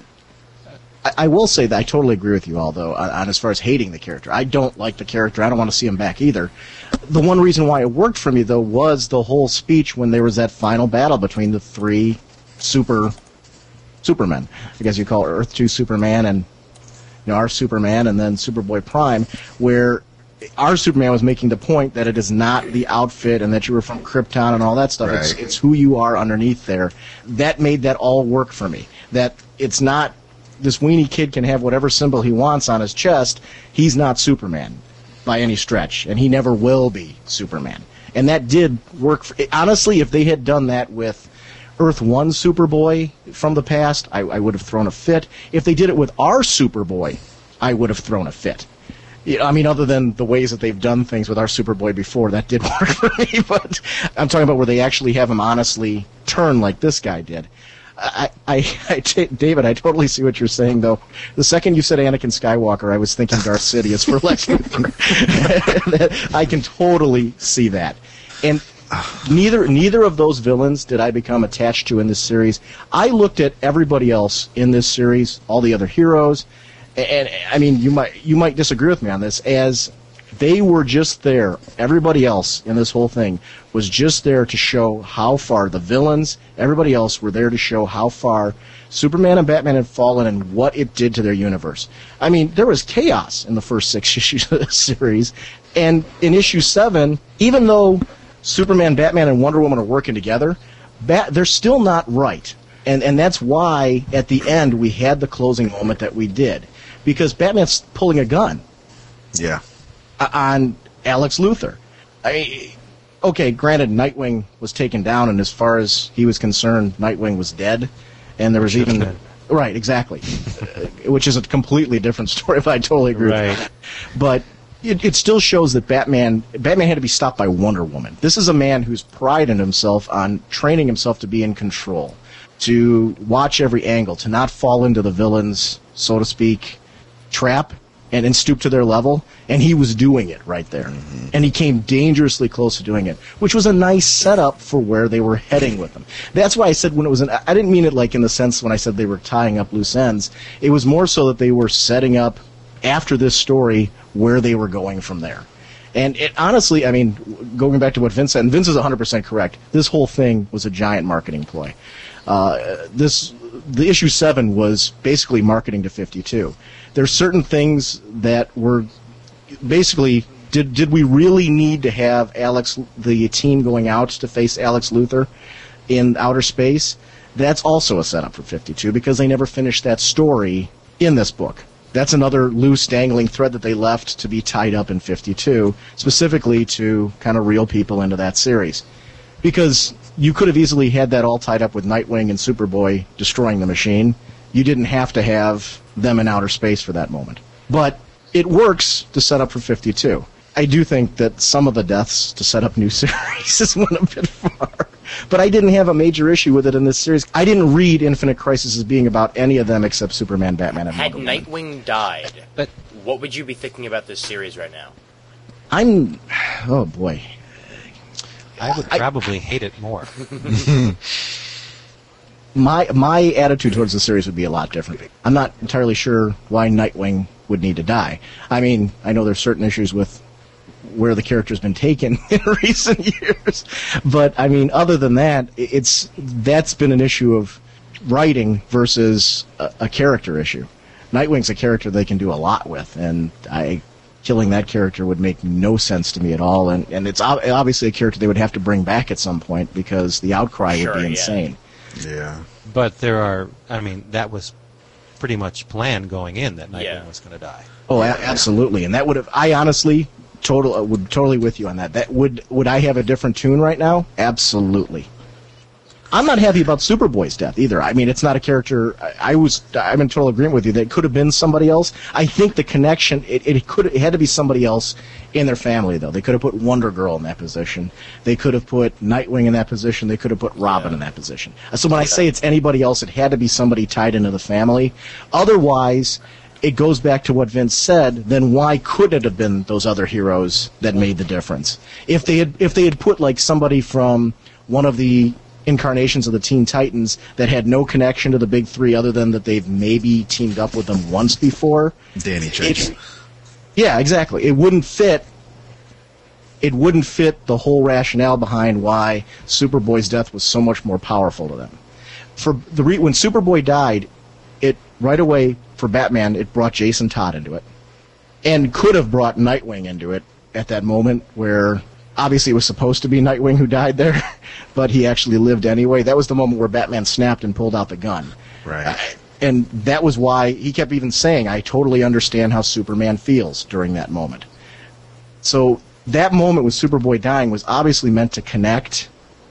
I, I will say that I totally agree with you all, though, on, on as far as hating the character. I don't like the character. I don't want to see him back either. The one reason why it worked for me, though, was the whole speech when there was that final battle between the three super Supermen. I guess you call it Earth two Superman and you know our Superman and then Superboy Prime, where our Superman was making the point that it is not the outfit and that you were from Krypton and all that stuff. Right. It's, it's who you are underneath there. That made that all work for me. That it's not this weenie kid can have whatever symbol he wants on his chest. He's not Superman by any stretch, and he never will be Superman. And that did work. For, honestly, if they had done that with Earth one Superboy from the past, I, I would have thrown a fit. If they did it with our Superboy, I would have thrown a fit. You know, I mean, other than the ways that they've done things with our Superboy before, that did work for me. But I'm talking about where they actually have him honestly turn like this guy did. I, I, I t- David, I totally see what you're saying, though. The second you said Anakin Skywalker, I was thinking Darth Sidious for Lex Luthor. I can totally see that. And neither neither of those villains did I become attached to in this series. I looked at everybody else in this series, all the other heroes, and, and I mean, you might you might disagree with me on this, as they were just there. Everybody else in this whole thing was just there to show how far the villains, everybody else were there to show how far Superman and Batman had fallen and what it did to their universe. I mean, there was chaos in the first six issues of this series, and in issue seven, even though Superman, Batman, and Wonder Woman are working together, Bat- they're still not right. And and that's why, at the end, we had the closing moment that we did. Because Batman's pulling a gun. Yeah. On Alex Luthor. I, okay, granted, Nightwing was taken down, and as far as he was concerned, Nightwing was dead. And there was even... Dead. Right, exactly. Which is a completely different story, but I totally agree Right. with that. But... It, it still shows that Batman Batman had to be stopped by Wonder Woman. This is a man who's prided himself on training himself to be in control, to watch every angle, to not fall into the villain's, so to speak, trap and, and stoop to their level. And he was doing it right there. Mm-hmm. And he came dangerously close to doing it, which was a nice setup for where they were heading with them. That's why I said when it was an... I didn't mean it like in the sense when I said they were tying up loose ends. It was more so that they were setting up, after this story, where they were going from there. And it, honestly, I mean, going back to what Vince said, and Vince is one hundred percent correct, this whole thing was a giant marketing ploy. Uh, this, the issue seven was basically marketing to fifty-two. There's certain things that were basically, did did we really need to have Alex, the team going out to face Alex Luthor in outer space? That's also a setup for fifty-two, because they never finished that story in this book. That's another loose, dangling thread that they left to be tied up in fifty-two, specifically to kind of reel people into that series. Because you could have easily had that all tied up with Nightwing and Superboy destroying the machine. You didn't have to have them in outer space for that moment. But it works to set up for fifty-two. I do think that some of the deaths to set up new series is went a bit far. But I didn't have a major issue with it in this series. I didn't read Infinite Crisis as being about any of them except Superman, Batman, and Had Wonder Woman. Nightwing died, But what would you be thinking about this series right now? I'm... Oh, boy. I would probably hate it more. My my attitude towards the series would be a lot different. I'm not entirely sure why Nightwing would need to die. I mean, I know there's certain issues with where the character's been taken in recent years, but I mean, other than that, it's that's been an issue of writing versus a, a character issue. Nightwing's a character they can do a lot with, and I killing that character would make no sense to me at all. And and it's ob- obviously a character they would have to bring back at some point because the outcry Sure, would be yeah. insane. Yeah. But there are, I mean, that was pretty much planned going in that Nightwing Yeah. was going to die. Oh, a- absolutely. And that would have, I honestly, total, uh, would totally with you on that. That would, would I have a different tune right now? Absolutely. I'm not happy about Superboy's death either. I mean, it's not a character. I, I was. I'm in total agreement with you that it could have been somebody else. I think the connection. It, it could. It had to be somebody else in their family, though. They could have put Wonder Girl in that position. They could have put Nightwing in that position. They could have put Robin yeah. in that position. So when I say it's anybody else, it had to be somebody tied into the family. Otherwise, it goes back to what Vince said. Then why could it have been those other heroes that made the difference? If they had, if they had put like somebody from one of the incarnations of the Teen Titans that had no connection to the big three other than that they've maybe teamed up with them once before. Danny Chase. Yeah, exactly. It wouldn't fit. It wouldn't fit the whole rationale behind why Superboy's death was so much more powerful to them. For the re- when Superboy died, it right away for Batman it brought Jason Todd into it, and could have brought Nightwing into it at that moment where. Obviously, it was supposed to be Nightwing who died there, but he actually lived anyway. That was the moment where Batman snapped and pulled out the gun. Right. Uh, and that was why he kept even saying, I totally understand how Superman feels during that moment. So that moment with Superboy dying was obviously meant to connect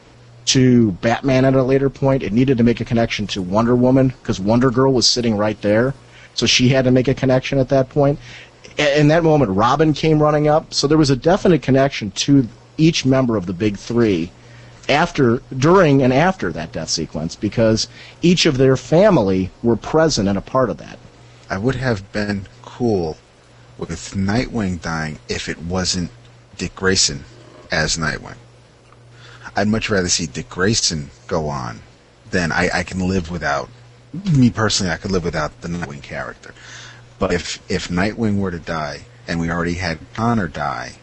to Batman at a later point. It needed to make a connection to Wonder Woman, because Wonder Girl was sitting right there. So she had to make a connection at that point. In that moment, Robin came running up, so there was a definite connection to each member of the Big Three after, during and after that death sequence, because each of their family were present and a part of that. I would have been cool with Nightwing dying if it wasn't Dick Grayson as Nightwing. I'd much rather see Dick Grayson go on than I, I can live without. Me personally, I could live without the Nightwing character. But if, if Nightwing were to die, and we already had Connor die,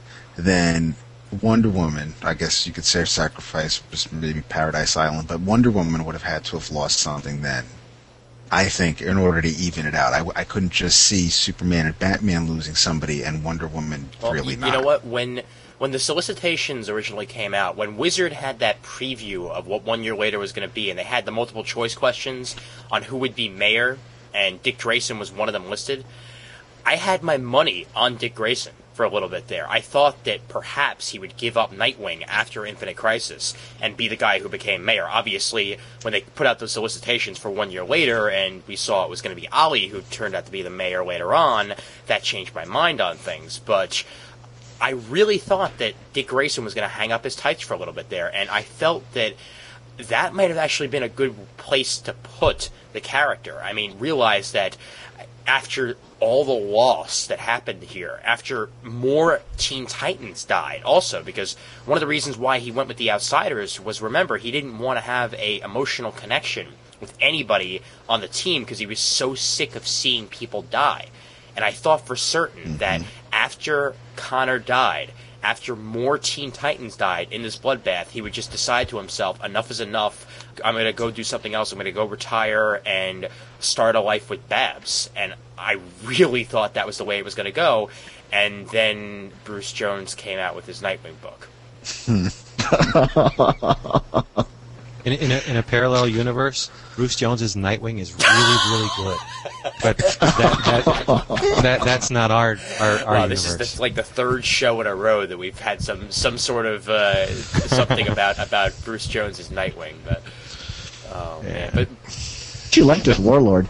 then Wonder Woman, I guess you could say her sacrifice was maybe Paradise Island, but Wonder Woman would have had to have lost something then, I think, in order to even it out. I, I couldn't just see Superman and Batman losing somebody and Wonder Woman well, really you, not. You know what? When when the solicitations originally came out, when Wizard had that preview of what One Year Later was going to be, and they had the multiple choice questions on who would be mayor, and Dick Grayson was one of them listed, I had my money on Dick Grayson for a little bit there. I thought that perhaps he would give up Nightwing after Infinite Crisis and be the guy who became mayor. Obviously, when they put out those solicitations for One Year Later and we saw it was going to be Ollie who turned out to be the mayor later on, that changed my mind on things. But I really thought that Dick Grayson was going to hang up his tights for a little bit there, and I felt that that might have actually been a good place to put the character. I mean, realize that after all the loss that happened here, after more Teen Titans died also, because one of the reasons why he went with the Outsiders was, remember, he didn't want to have a emotional connection with anybody on the team because he was so sick of seeing people die. And I thought for certain mm-hmm. that after Connor died, after more Teen Titans died in this bloodbath, he would just decide to himself, enough is enough. I'm going to go do something else. I'm going to go retire and start a life with Babs. And I really thought that was the way it was going to go. And then Bruce Jones came out with his Nightwing book. In, in, a, in a parallel universe, Bruce Jones's Nightwing is really, really good. But that, that, that that's not our our, our wow, universe. This is the, like the third show in a row that we've had some some sort of uh, something about about Bruce Jones's Nightwing. But oh yeah. man, but she liked his Warlord.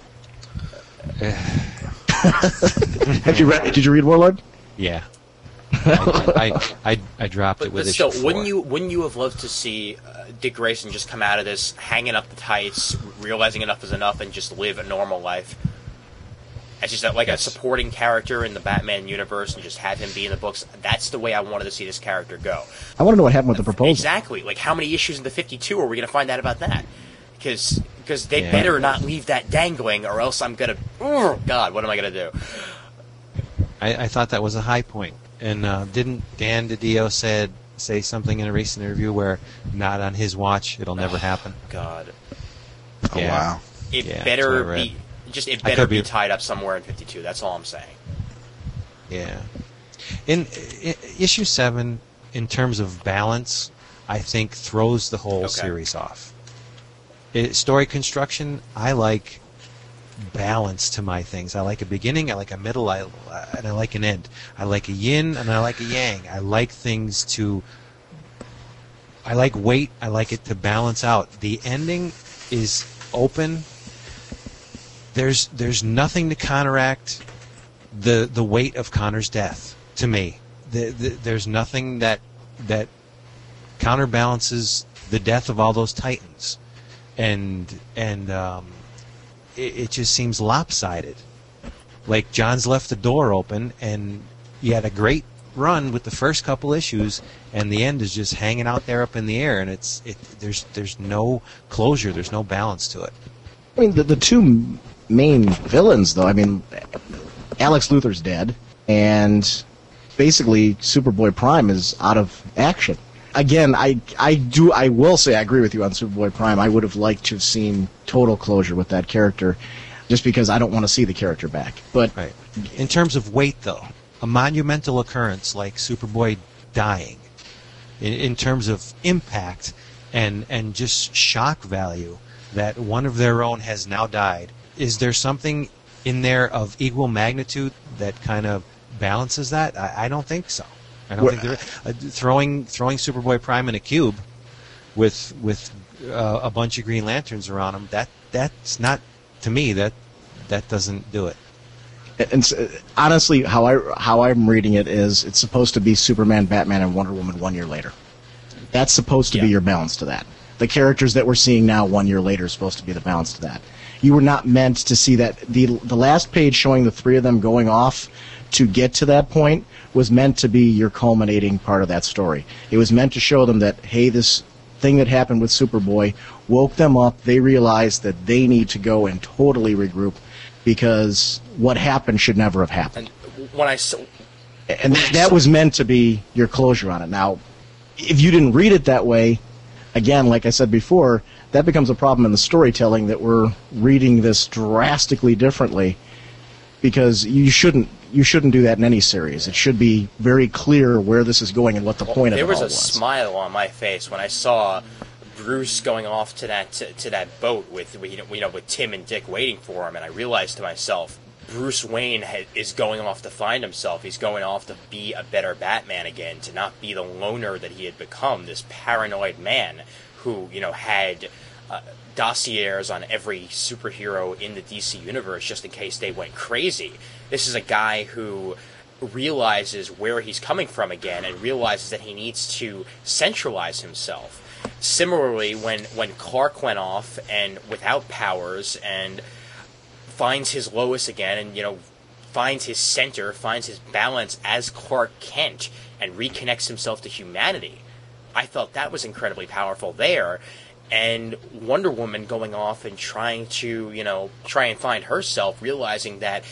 Have you read? Did you read Warlord? Yeah. I, I, I, I dropped but, it with but issue still, four. wouldn't you wouldn't you have loved to see uh, Dick Grayson just come out of this hanging up the tights, realizing enough is enough, and just live a normal life? As just like yes. a supporting character in the Batman universe, and just have him be in the books. That's the way I wanted to see this character go. I want to know what happened with the proposal. Exactly. Like, how many issues in the fifty-two are we going to find out about that? Because because they yeah. better not leave that dangling, or else I'm going to... Oh, God, what am I going to do? I, I thought that was a high point. And uh, didn't Dan DiDio said say something in a recent interview where not on his watch, it'll never happen? God. Oh, yeah. wow. It yeah, better be... Just it better be, be tied up somewhere in fifty-two. That's all I'm saying. Yeah. In, in issue seven, in terms of balance, I think throws the whole okay. series off. It, story construction, I like balance to my things. I like a beginning, I like a middle, I, and I like an end. I like a yin and I like a yang. I like things to I like weight. I like it to balance out. The ending is open. There's there's nothing to counteract the the weight of Connor's death to me. The, the, there's nothing that that counterbalances the death of all those Titans, and and um, it, it just seems lopsided. Like John's left the door open, and you had a great run with the first couple issues, and the end is just hanging out there up in the air, and it's it there's there's no closure, there's no balance to it. I mean, the the two main villains, though. I mean, Alex Luthor's dead, and basically Superboy Prime is out of action. Again, I I do I will say I agree with you on Superboy Prime. I would have liked to have seen total closure with that character, just because I don't want to see the character back. But right. In terms of weight, though, a monumental occurrence like Superboy dying, in, in terms of impact and and just shock value that one of their own has now died, is there something in there of equal magnitude that kind of balances that? I, I don't think so. I don't Well, think there. Uh, throwing throwing Superboy Prime in a cube with with uh, a bunch of Green Lanterns around him, that that's not, to me, that that doesn't do it. And so, honestly, how I how I'm reading it is it's supposed to be Superman, Batman, and Wonder Woman one year later. That's supposed to Yeah. be your balance to that. The characters that we're seeing now one year later is supposed to be the balance to that. You were not meant to see that. The the last page showing the three of them going off to get to that point was meant to be your culminating part of that story. It was meant to show them that, hey, this thing that happened with Superboy woke them up. They realized that they need to go and totally regroup, because what happened should never have happened. And when I saw, And that was meant to be your closure on it. Now, if you didn't read it that way, again, like I said before, that becomes a problem in the storytelling, that we're reading this drastically differently, because you shouldn't you shouldn't do that in any series. It should be very clear where this is going and what the well, point of there it was all a was. smile on my face when I saw Bruce going off to that to, to that boat with you know, you know with Tim and Dick waiting for him, and I realized to myself, Bruce Wayne ha- is going off to find himself. He's going off to be a better Batman again, to not be the loner that he had become, this paranoid man who, you know, had uh, dossiers on every superhero in the D C universe just in case they went crazy. This is a guy who realizes where he's coming from again and realizes that he needs to centralize himself. Similarly, when, when Clark went off and without powers and finds his Lois again and, you know, finds his center, finds his balance as Clark Kent and reconnects himself to humanity, I felt that was incredibly powerful there. And Wonder Woman going off and trying to, you know, try and find herself, realizing that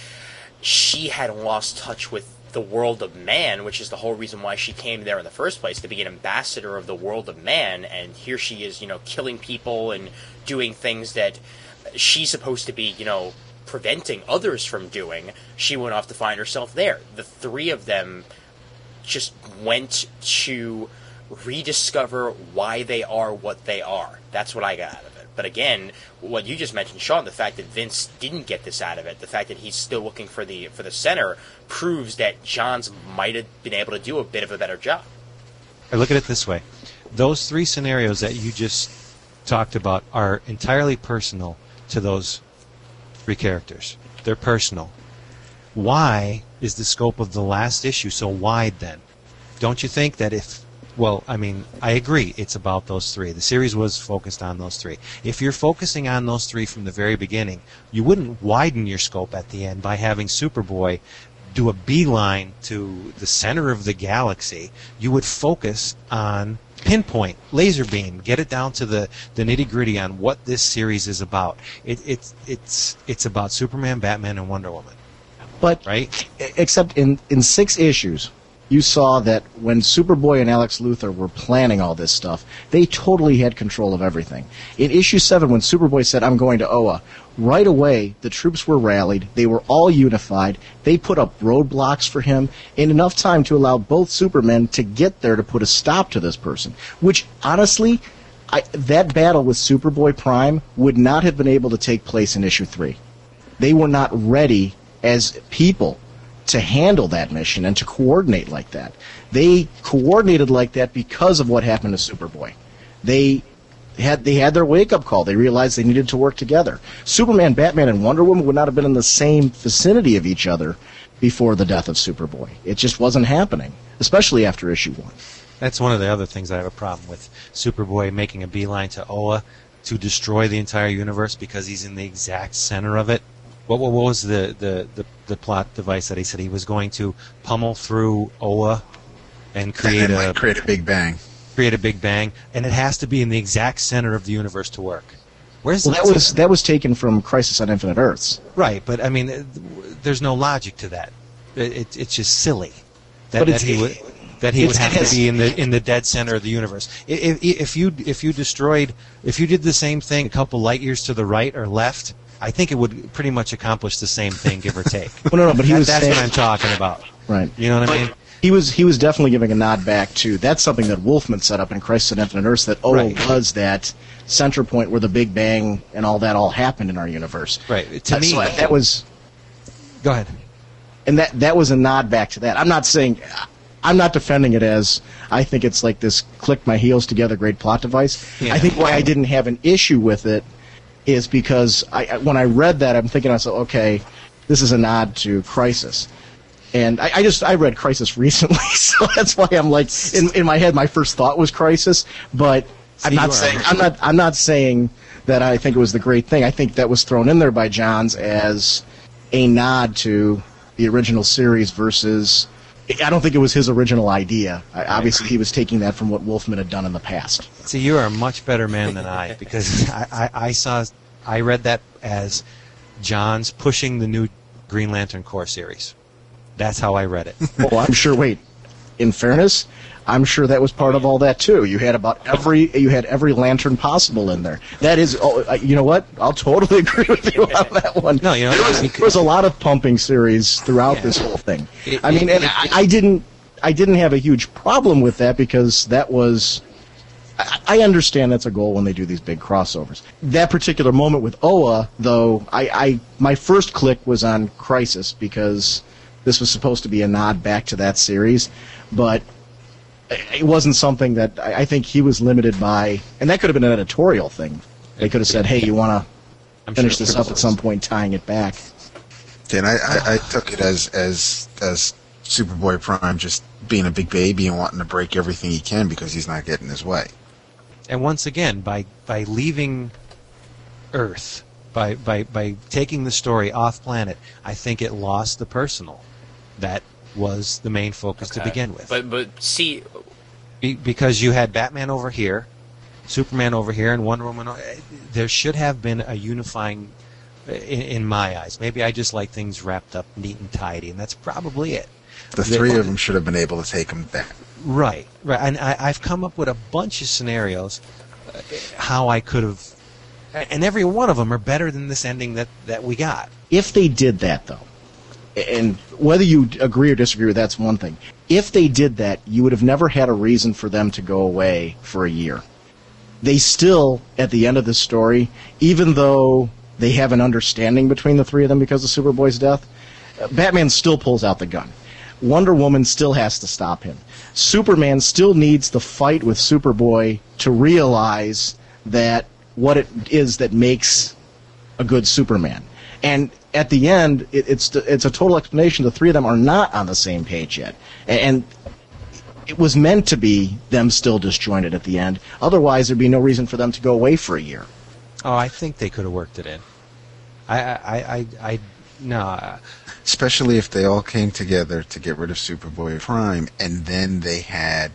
she had lost touch with the world of man, which is the whole reason why she came there in the first place, to be an ambassador of the world of man, and here she is, you know, killing people and doing things that she's supposed to be, you know, preventing others from doing. She went off to find herself there. The three of them just went to rediscover why they are what they are. That's what I got out of it. But again, what you just mentioned, Sean, the fact that Vince didn't get this out of it, the fact that he's still looking for the for the center, proves that Johns might have been able to do a bit of a better job. I look at it this way. Those three scenarios that you just talked about are entirely personal to those three characters. They're personal. Why is the scope of the last issue so wide then? Don't you think that if... Well, I mean, I agree it's about those three. The series was focused on those three. If you're focusing on those three from the very beginning, you wouldn't widen your scope at the end by having Superboy do a beeline to the center of the galaxy. You would focus on pinpoint, laser beam, get it down to the, the nitty-gritty on what this series is about. It, it's it's it's about Superman, Batman, and Wonder Woman. But right? Except in, in six issues, you saw that when Superboy and Alex Luthor were planning all this stuff, they totally had control of everything. In issue seven, when Superboy said, I'm going to Oa, right away the troops were rallied, they were all unified, they put up roadblocks for him in enough time to allow both Supermen to get there to put a stop to this person. Which, honestly, I, that battle with Superboy Prime would not have been able to take place in issue three. They were not ready as people to handle that mission and to coordinate like that. They coordinated like that because of what happened to Superboy. They had they had their wake-up call. They realized they needed to work together. Superman, Batman, and Wonder Woman would not have been in the same vicinity of each other before the death of Superboy. It just wasn't happening, especially after issue one. That's one of the other things I have a problem with. Superboy making a beeline to Oa to destroy the entire universe because he's in the exact center of it. What, what was the, the, the, the plot device that he said he was going to pummel through Oa and create and then, a like, create a big bang? Create a big bang, and it has to be in the exact center of the universe to work. Where's well, that was that was taken from Crisis on Infinite Earths. Right, but I mean, there's no logic to that. It, it, it's just silly that, But that it's- he would that he would it's- have it has- to be in the in the dead center of the universe. If, if you if you destroyed if you did the same thing a couple light years to the right or left, I think it would pretty much accomplish the same thing, give or take. Well, no, no, but he That- was that's saying, what I'm talking about. right. You know what I But mean? He was he was definitely giving a nod back to that's something that Wolfman set up in Crisis on Infinite Earths, that Oa Right. was that center point where the Big Bang and all that all happened in our universe. Right. To Uh, me, so that was go ahead. and that that was a nod back to that. I'm not saying I'm not defending it as I think it's like this click my heels together great plot device. Yeah. I think why I didn't have an issue with it is because I I- when I read that I'm thinking I myself, okay, this is a nod to Crisis. And I, I just I read Crisis recently, so that's why I'm like in in my head my first thought was Crisis, but I'm See, not you are- saying I'm not I'm not saying that I think it was the great thing. I think that was thrown in there by Johns as a nod to the original series versus I don't think it was his original idea. I, obviously, he was taking that from what Wolfman had done in the past. See, you are a much better man than I because I, I, I saw I read that as John's pushing the new Green Lantern Corps series. That's how I read it. Oh, I'm sure. Wait, in fairness, I'm sure that was part of all that too. You had about every you had every lantern possible in there. That is, oh, uh, you know what? I'll totally agree with you on that one. No, you know, there was, because- there was a lot of pumping series throughout Yeah. this whole thing. It- I mean, it- and it- I, I didn't I didn't have a huge problem with that because that was. I I understand that's a goal when they do these big crossovers. That particular moment with Oa, though, I, I my first click was on Crisis because this was supposed to be a nod back to that series, but it wasn't something that I I think he was limited by, and that could have been an editorial thing. They could have said, "Hey, you want I'm to finish sure this it up at was. some point, tying it back." And I, I, I took it as as as Superboy Prime just being a big baby and wanting to break everything he can because he's not getting his way. And once again, by by leaving Earth, by by by taking the story off planet, I think it lost the personal. That was the main focus to Okay. begin with. But but see, Be, because you had Batman over here, Superman over here, and Wonder Woman. o- There should have been a unifying, in, in my eyes. Maybe I just like things wrapped up neat and tidy, and that's probably it. The They- three of them should have been able to take him down. Right, right. And I, I've come up with a bunch of scenarios uh, how I could have, and every one of them are better than this ending that, that we got. If they did that, though, and whether you agree or disagree with that's one thing. If they did that, you would have never had a reason for them to go away for a year. They still, at the end of this story, even though they have an understanding between the three of them because of Superboy's death, uh, Batman still pulls out the gun. Wonder Woman still has to stop him. Superman still needs the fight with Superboy to realize that what it is that makes a good Superman. And at the end, it, it's it's a total explanation. The three of them are not on the same page yet, and it was meant to be them still disjointed at the end. Otherwise, there'd be no reason for them to go away for a year. Oh, I think they could have worked it in. I, I, I, I, I no. uh, Especially if they all came together to get rid of Superboy Prime, and then they had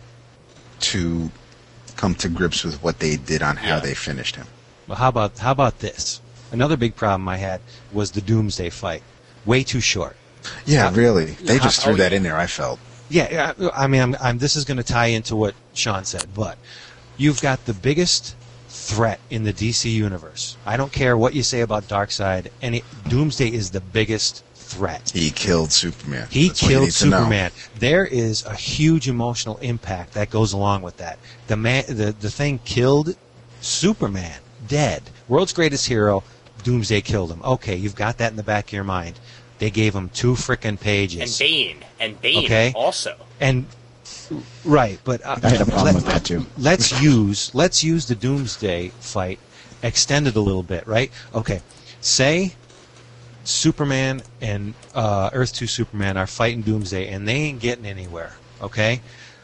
to come to grips with what they did on how Yeah. they finished him. Well, how about how about this? Another big problem I had was the Doomsday fight. Way too short. Yeah, Uh, really. They just oh, threw that yeah. in there, I felt. Yeah, I I mean, I'm, I'm, this is going to tie into what Sean said, but you've got the biggest threat in the D C universe. I don't care what you say about Darkseid, and it, Doomsday is the biggest threat. He killed Superman. He That's what you killed need to know. Superman. There is a huge emotional impact that goes along with that. The man, the the thing killed Superman, dead. World's greatest hero. Doomsday killed him. Okay, you've got that in the back of your mind. They gave him two frickin' pages. and Bane and Bane Okay. also. And Right, but uh, I had a problem let, with that too. Let's use let's use the Doomsday fight extended a little bit, right? Okay, say Superman and uh, Earth two Superman are fighting Doomsday, and they ain't getting anywhere. Okay,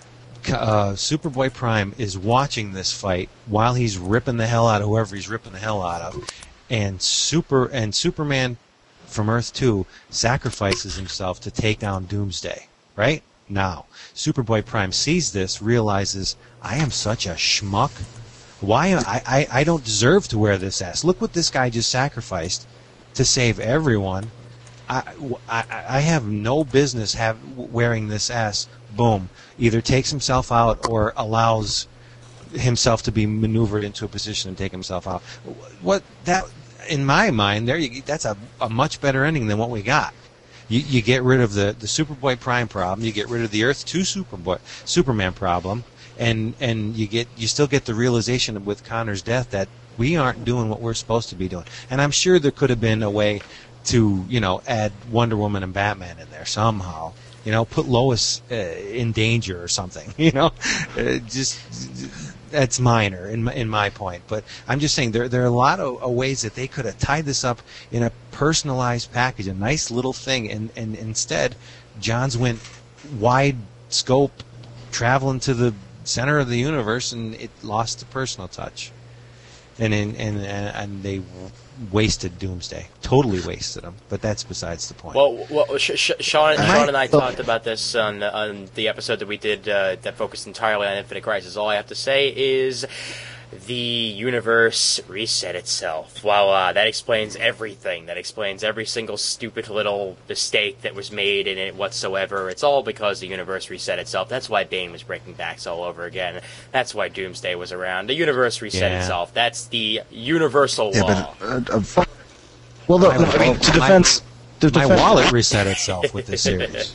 uh, Superboy Prime is watching this fight while he's ripping the hell out of whoever he's ripping the hell out of, and Super and Superman from Earth two sacrifices himself to take down Doomsday. Right now, Superboy Prime sees this, realizes I am such a schmuck. Why am I, I? I don't deserve to wear this ass. Look what this guy just sacrificed to save everyone. I, I, I have no business have wearing this ass. Boom. Either takes himself out or allows himself to be maneuvered into a position and take himself out. What that in my mind, there you, that's a, a much better ending than what we got. You, you get rid of the, the Superboy Prime problem. You get rid of the Earth two Superboy Superman problem, and and you get you still get the realization with Connor's death that we aren't doing what we're supposed to be doing. And I'm sure there could have been a way to, you know, add Wonder Woman and Batman in there somehow. You know, put Lois uh, in danger or something. You know, uh, just that's minor in my, in my point. But I'm just saying there there are a lot of, of ways that they could have tied this up in a personalized package, a nice little thing, and, and instead, Johns went wide scope, traveling to the center of the universe, and it lost the personal touch. And in, and and they wasted Doomsday, totally wasted him. But that's besides the point. Well, well sh- sh- Sean, Sean and I talked about this on on the episode that we did uh, that focused entirely on Infinite Crisis. All I have to say is the universe reset itself. Well, uh, that explains everything. That explains every single stupid little mistake that was made in it whatsoever. It's all because the universe reset itself. That's why Bane was breaking backs all over again. That's why Doomsday was around. The universe reset Yeah. itself. That's the universal Yeah, law. but uh, uh, Well, no, My- no, I mean, to defense, to My defend, wallet reset itself with this series.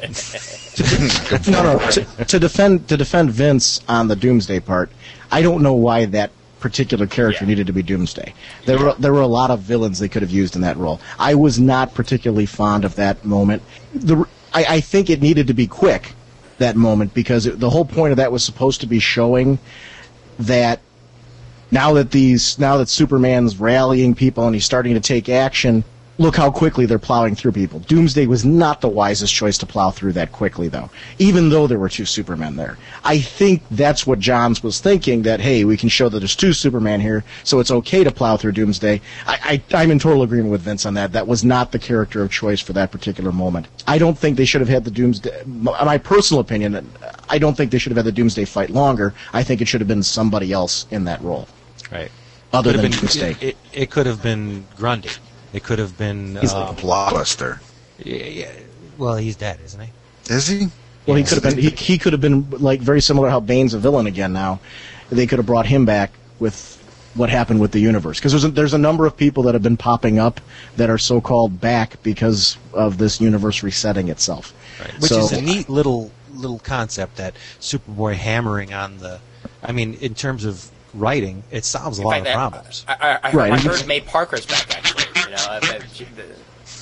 no, no, to, to defend to defend Vince on the Doomsday part, I don't know why that particular character Yeah. needed to be Doomsday. There were there were a lot of villains they could have used in that role. I was not particularly fond of that moment. The I, I think it needed to be quick, that moment, because it, the whole point of that was supposed to be showing that now that these now that Superman's rallying people and he's starting to take action, look how quickly they're plowing through people. Doomsday was not the wisest choice to plow through that quickly, though, even though there were two Supermen there. I think that's what Johns was thinking, that, hey, we can show that there's two Superman here, so it's okay to plow through Doomsday. I, I, I'm in total agreement with Vince on that. That was not the character of choice for that particular moment. I don't think they should have had the Doomsday... My personal opinion, I don't think they should have had the Doomsday fight longer. I think it should have been somebody else in that role, Right. other Could have than been, Doomsday. it, it, it could have been Grundy. It could have been. he's Uh, a blockbuster. yeah, yeah, well, he's dead, isn't he? Is he? Well, he could have been. He, he could have been like very similar how Bane's a villain again now. They could have brought him back with what happened with the universe, because there's a, there's a number of people that have been popping up that are so-called back because of this universe resetting itself. Right. Which So- is a neat little little concept, that Superboy hammering on the. I mean, in terms of writing, it solves a In lot fact, of I- problems. I, I, I, Right. I heard May Parker's back, actually. You know, uh, uh, she- the-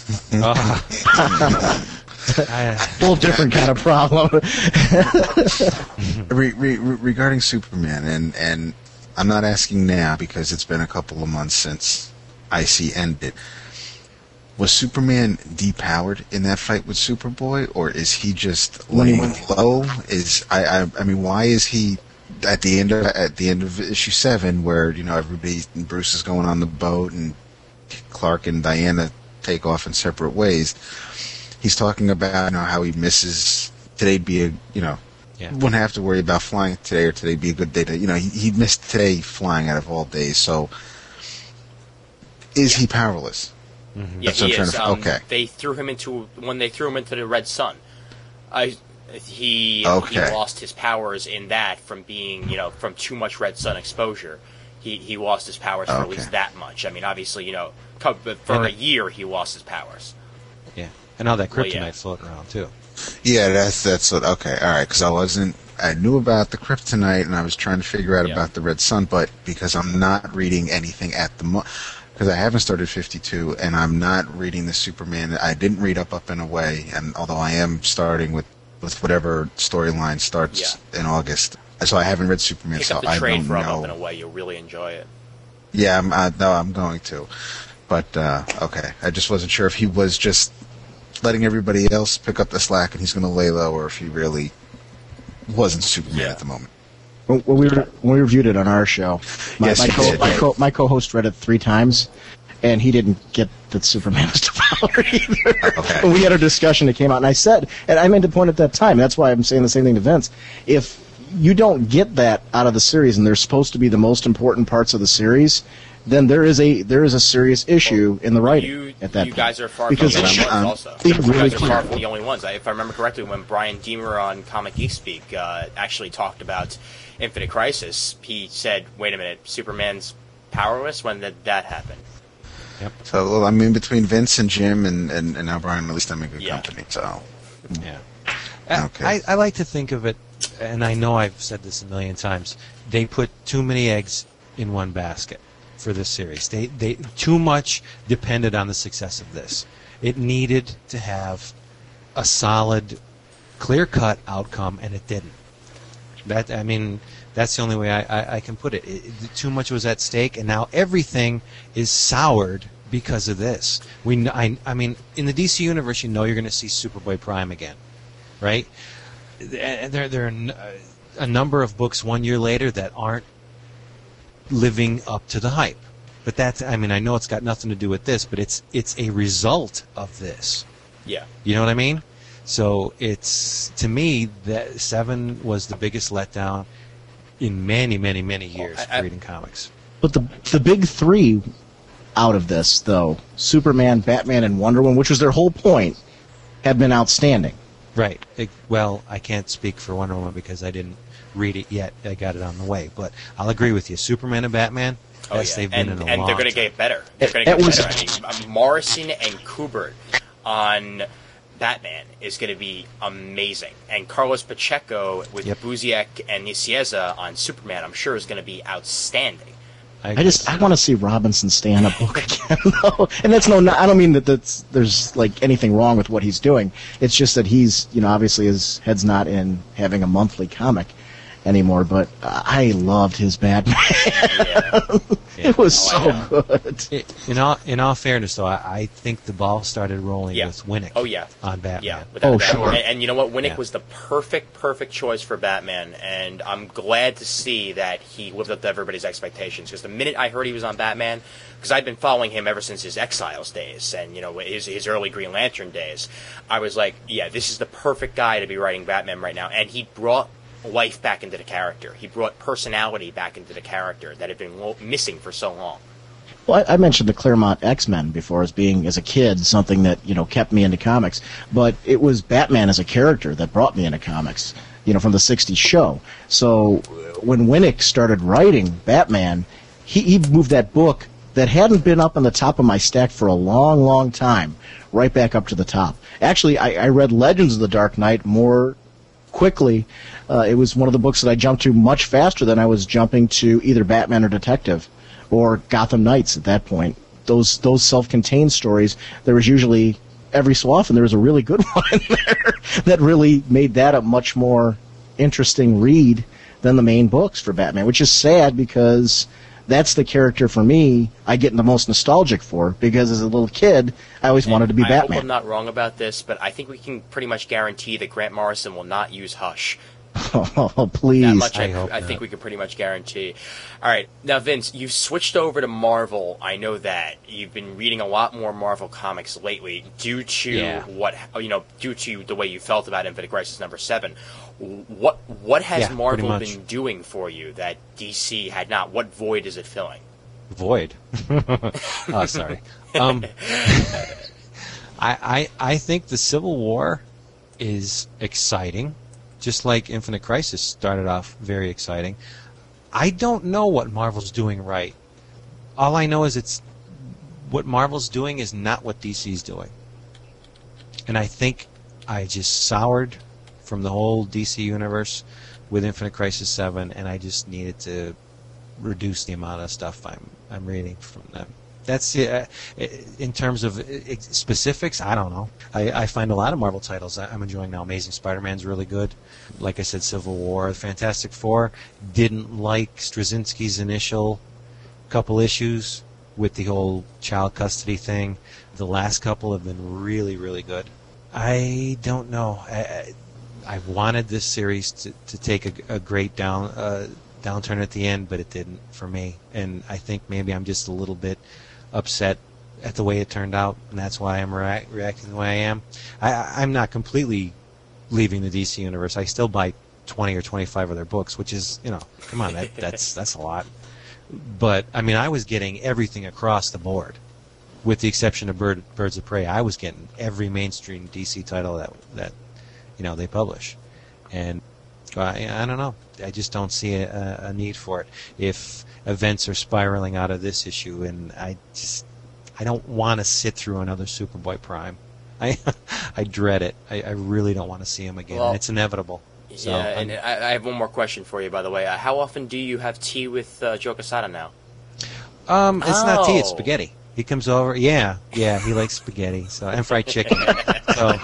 I, Whole different kind of problem. Re, re, re- regarding Superman, and and I'm not asking now because it's been a couple of months since I C ended. Was Superman depowered in that fight with Superboy, or is he just When he laying went- low? Is I, I I mean, why is he at the end of at the end of issue seven, where you know everybody, Bruce is going on the boat and Clark and Diana take off in separate ways? He's talking about, you know, how he misses today'd be a, you know, Yeah. wouldn't have to worry about flying today, or today be a good day to, you know, he, he missed today flying out of all days. So is he powerless? Yeah, That's what he I'm trying is. to- Um, okay. They threw him into when they threw him into the Red Sun. I he Okay. he lost his powers in that from being, you know, from too much Red Sun exposure. He he lost his powers for at Okay. least that much. I mean, obviously, you know, co- but for And a it- year he lost his powers. yeah, and all that Well, kryptonite yeah. floating around too. Yeah, that's that's what. Okay, all right. Because I wasn't, I knew about the kryptonite, and I was trying to figure out Yeah. about the Red Sun, but because I'm not reading anything at the moment, because I haven't started fifty-two, and I'm not reading the Superman. I didn't read Up, Up and Away, and although I am starting with with whatever storyline starts Yeah. in August. So I haven't read Superman, Pick so up the I trade don't for Up, know. Up and Away. You'll really enjoy it. Yeah, I'm, uh, no, I'm going to. But, uh, okay. I just wasn't sure if he was just letting everybody else pick up the slack and he's going to lay low, or if he really wasn't Superman Yeah. at the moment. When we re- when we reviewed it on our show, my, Yes, my, you co- did. my, co- my co-host read it three times, and he didn't get that Superman was devoured either. Okay. When we had our discussion, it came out, and I said, and I made the point at that time, that's why I'm saying the same thing to Vince, if you don't get that out of the series, and they're supposed to be the most important parts of the series, then there is a there is a serious issue in the writing You, at that you point. guys are far Because from the it only should ones um, also. be You really guys are clear. far from the only ones. I- If I remember correctly, when Brian Deemer on Comic Geek Speak uh, actually talked about Infinite Crisis, he said, wait a minute, Superman's powerless? When did that happen? So, well, I mean, between Vince and Jim and, and, and now Brian, at least I'm in good Yeah. company, so. Yeah. I- Okay. I, I like to think of it, and I know I've said this a million times, they put too many eggs in one basket for this series. They, they too much depended on the success of this. It needed to have a solid, clear-cut outcome, and it didn't. That I mean, that's the only way I, I, I can put it. It, it. Too much was at stake, and now everything is soured because of this. We, kn- I, I mean, in the D C universe, you know you're going to see Superboy Prime again, right? And there, there are n- a number of books one year later that aren't living up to the hype. But that's, I mean, I know it's got nothing to do with this, but it's it's a result of this. Yeah. You know what I mean? So it's, to me, that Seven was the biggest letdown in many, many, many years I- I- of reading comics. But the the big three out of this, though, Superman, Batman, and Wonder Woman, which was their whole point, have been outstanding. Right. It, well, I can't speak for Wonder Woman because I didn't read it yet. I got it on the way. But I'll agree with you. Superman and Batman, Oh, yes, yeah. they've and, been in a and long they're going to time. get better. They're going to That get was- better. I mean, uh, Morrison and Kubert on Batman is going to be amazing. And Carlos Pacheco with Yep. Busiek and Nicieza on Superman, I'm sure is going to be outstanding. I just I want to see Robinson stay on a book again, though. And that's no, I don't mean that that's there's like anything wrong with what he's doing. It's just that he's, you know, obviously his head's not in having a monthly comic anymore. But I loved his Batman. Yeah. It was Oh, so I know. good. It, in all in all fairness, though, I, I think the ball started rolling Yeah. with Winnick. Oh, yeah. On Batman. Yeah, without Oh, a doubt. sure. And, and you know what? Winnick Yeah. was the perfect, perfect choice for Batman, and I'm glad to see that he lived up to everybody's expectations. Because the minute I heard he was on Batman, because I've been following him ever since his Exiles days and you know his his early Green Lantern days, I was like, yeah, this is the perfect guy to be writing Batman right now, and he brought life back into the character. He brought personality back into the character that had been lo- missing for so long. Well, I, I mentioned the Claremont X-Men before as being, as a kid, something that, you know, kept me into comics. But it was Batman as a character that brought me into comics, you know, from the sixties show. So uh, when Winnick started writing Batman, he, he moved that book that hadn't been up on the top of my stack for a long, long time right back up to the top. Actually, I, I read Legends of the Dark Knight more quickly. Uh, it was one of the books that I jumped to much faster than I was jumping to either Batman or Detective or Gotham Knights at that point. Those those self-contained stories, there was usually, every so often, there was a really good one in there that really made that a much more interesting read than the main books for Batman, which is sad because that's the character for me I get the most nostalgic for, because as a little kid, I always wanted to be I hope I'm Batman. not wrong about this, but I think we can pretty much guarantee that Grant Morrison will not use Hush. Oh, please. That much I, I hope I not. think we can pretty much guarantee. All right, now Vince, you've switched over to Marvel. I know that you've been reading a lot more Marvel comics lately, due to Yeah. what you know, due to the way you felt about Infinite Crisis number seven. What what has Yeah, pretty Marvel much. been doing for you that D C had not? What void is it filling? Void. Oh, sorry. Um, I, I I think the Civil War is exciting, just like Infinite Crisis started off very exciting. I don't know what Marvel's doing right. All I know is it's what Marvel's doing is not what D C's doing. And I think I just soured from the whole D C universe with Infinite Crisis seven, and I just needed to reduce the amount of stuff I'm I'm reading from them. That's uh, in terms of uh, specifics. I don't know. I, I find a lot of Marvel titles I'm enjoying now. Amazing Spider-Man's really good. Like I said, Civil War, Fantastic Four. Didn't like Straczynski's initial couple issues with the whole child custody thing. The last couple have been really, really good. I don't know. I, I wanted this series to, to take a, a great down uh, downturn at the end, but it didn't for me. And I think maybe I'm just a little bit upset at the way it turned out, and that's why I'm rea- reacting the way I am. I, I'm not completely leaving the D C universe. I still buy twenty or twenty-five of their books, which is, you know, come on, that, that's that's a lot. But I mean, I was getting everything across the board, with the exception of Bird, Birds of Prey. I was getting every mainstream D C title that that you know they publish, and I, I don't know. I just don't see a, a need for it. If events are spiraling out of this issue, and I just I don't want to sit through another Superboy Prime. I I dread it. I, I really don't want to see him again. Well, it's inevitable. So, yeah, and I, I have one more question for you, by the way. Uh, how often do you have tea with uh, Joe Quesada now? Um, it's oh. not tea; it's spaghetti. He comes over. Yeah, yeah, he likes spaghetti. So and fried chicken. so.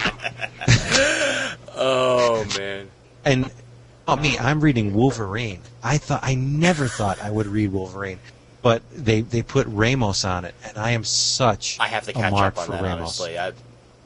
Oh man. And oh me, I'm reading Wolverine. I thought I never thought I would read Wolverine, but they they put Ramos on it, and I am such I have to a catch mark up on for that. Ramos. Honestly, I,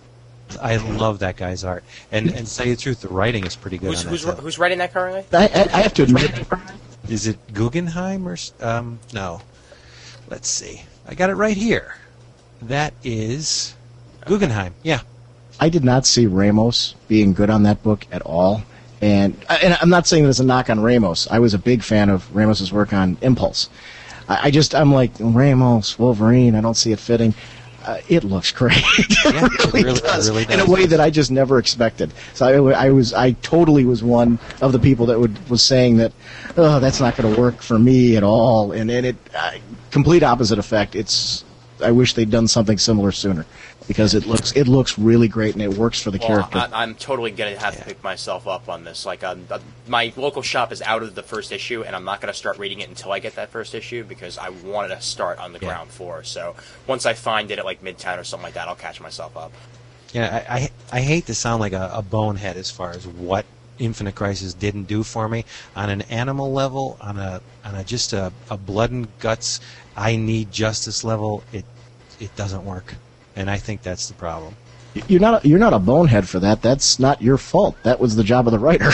I love that guy's art, and and to tell you the truth, the writing is pretty good. who's on who's, that who's writing that currently? I, I, I have to admit, Is it Guggenheim or s- um no? Let's see. I got it right here. That is Guggenheim. Yeah. I did not see Ramos being good on that book at all. And and I'm not saying this as a knock on Ramos. I was a big fan of Ramos's work on Impulse. I, I just, I'm like, Ramos, Wolverine, I don't see it fitting. Uh, it looks great. it, Yeah, really it really- it does, really in does. a way that I just never expected. So I, I was, I totally was one of the people that would was saying that, oh, that's not going to work for me at all. And and it, uh, complete opposite effect. It's, I wish they'd done something similar sooner, because it looks it looks really great and it works for the Well, character. I, I'm totally gonna have to pick myself up on this. Like, um, uh, my local shop is out of the first issue, and I'm not gonna start reading it until I get that first issue because I wanted to start on the Yeah. ground floor. So once I find it at like Midtown or something like that, I'll catch myself up. Yeah, I, I, I hate to sound like a, a bonehead as far as what Infinite Crisis didn't do for me. On an animal level, on a on a just a, a blood and guts, I need justice level, it it doesn't work. And I think that's the problem. You're not a, you're not a bonehead for that. That's not your fault. That was the job of the writer.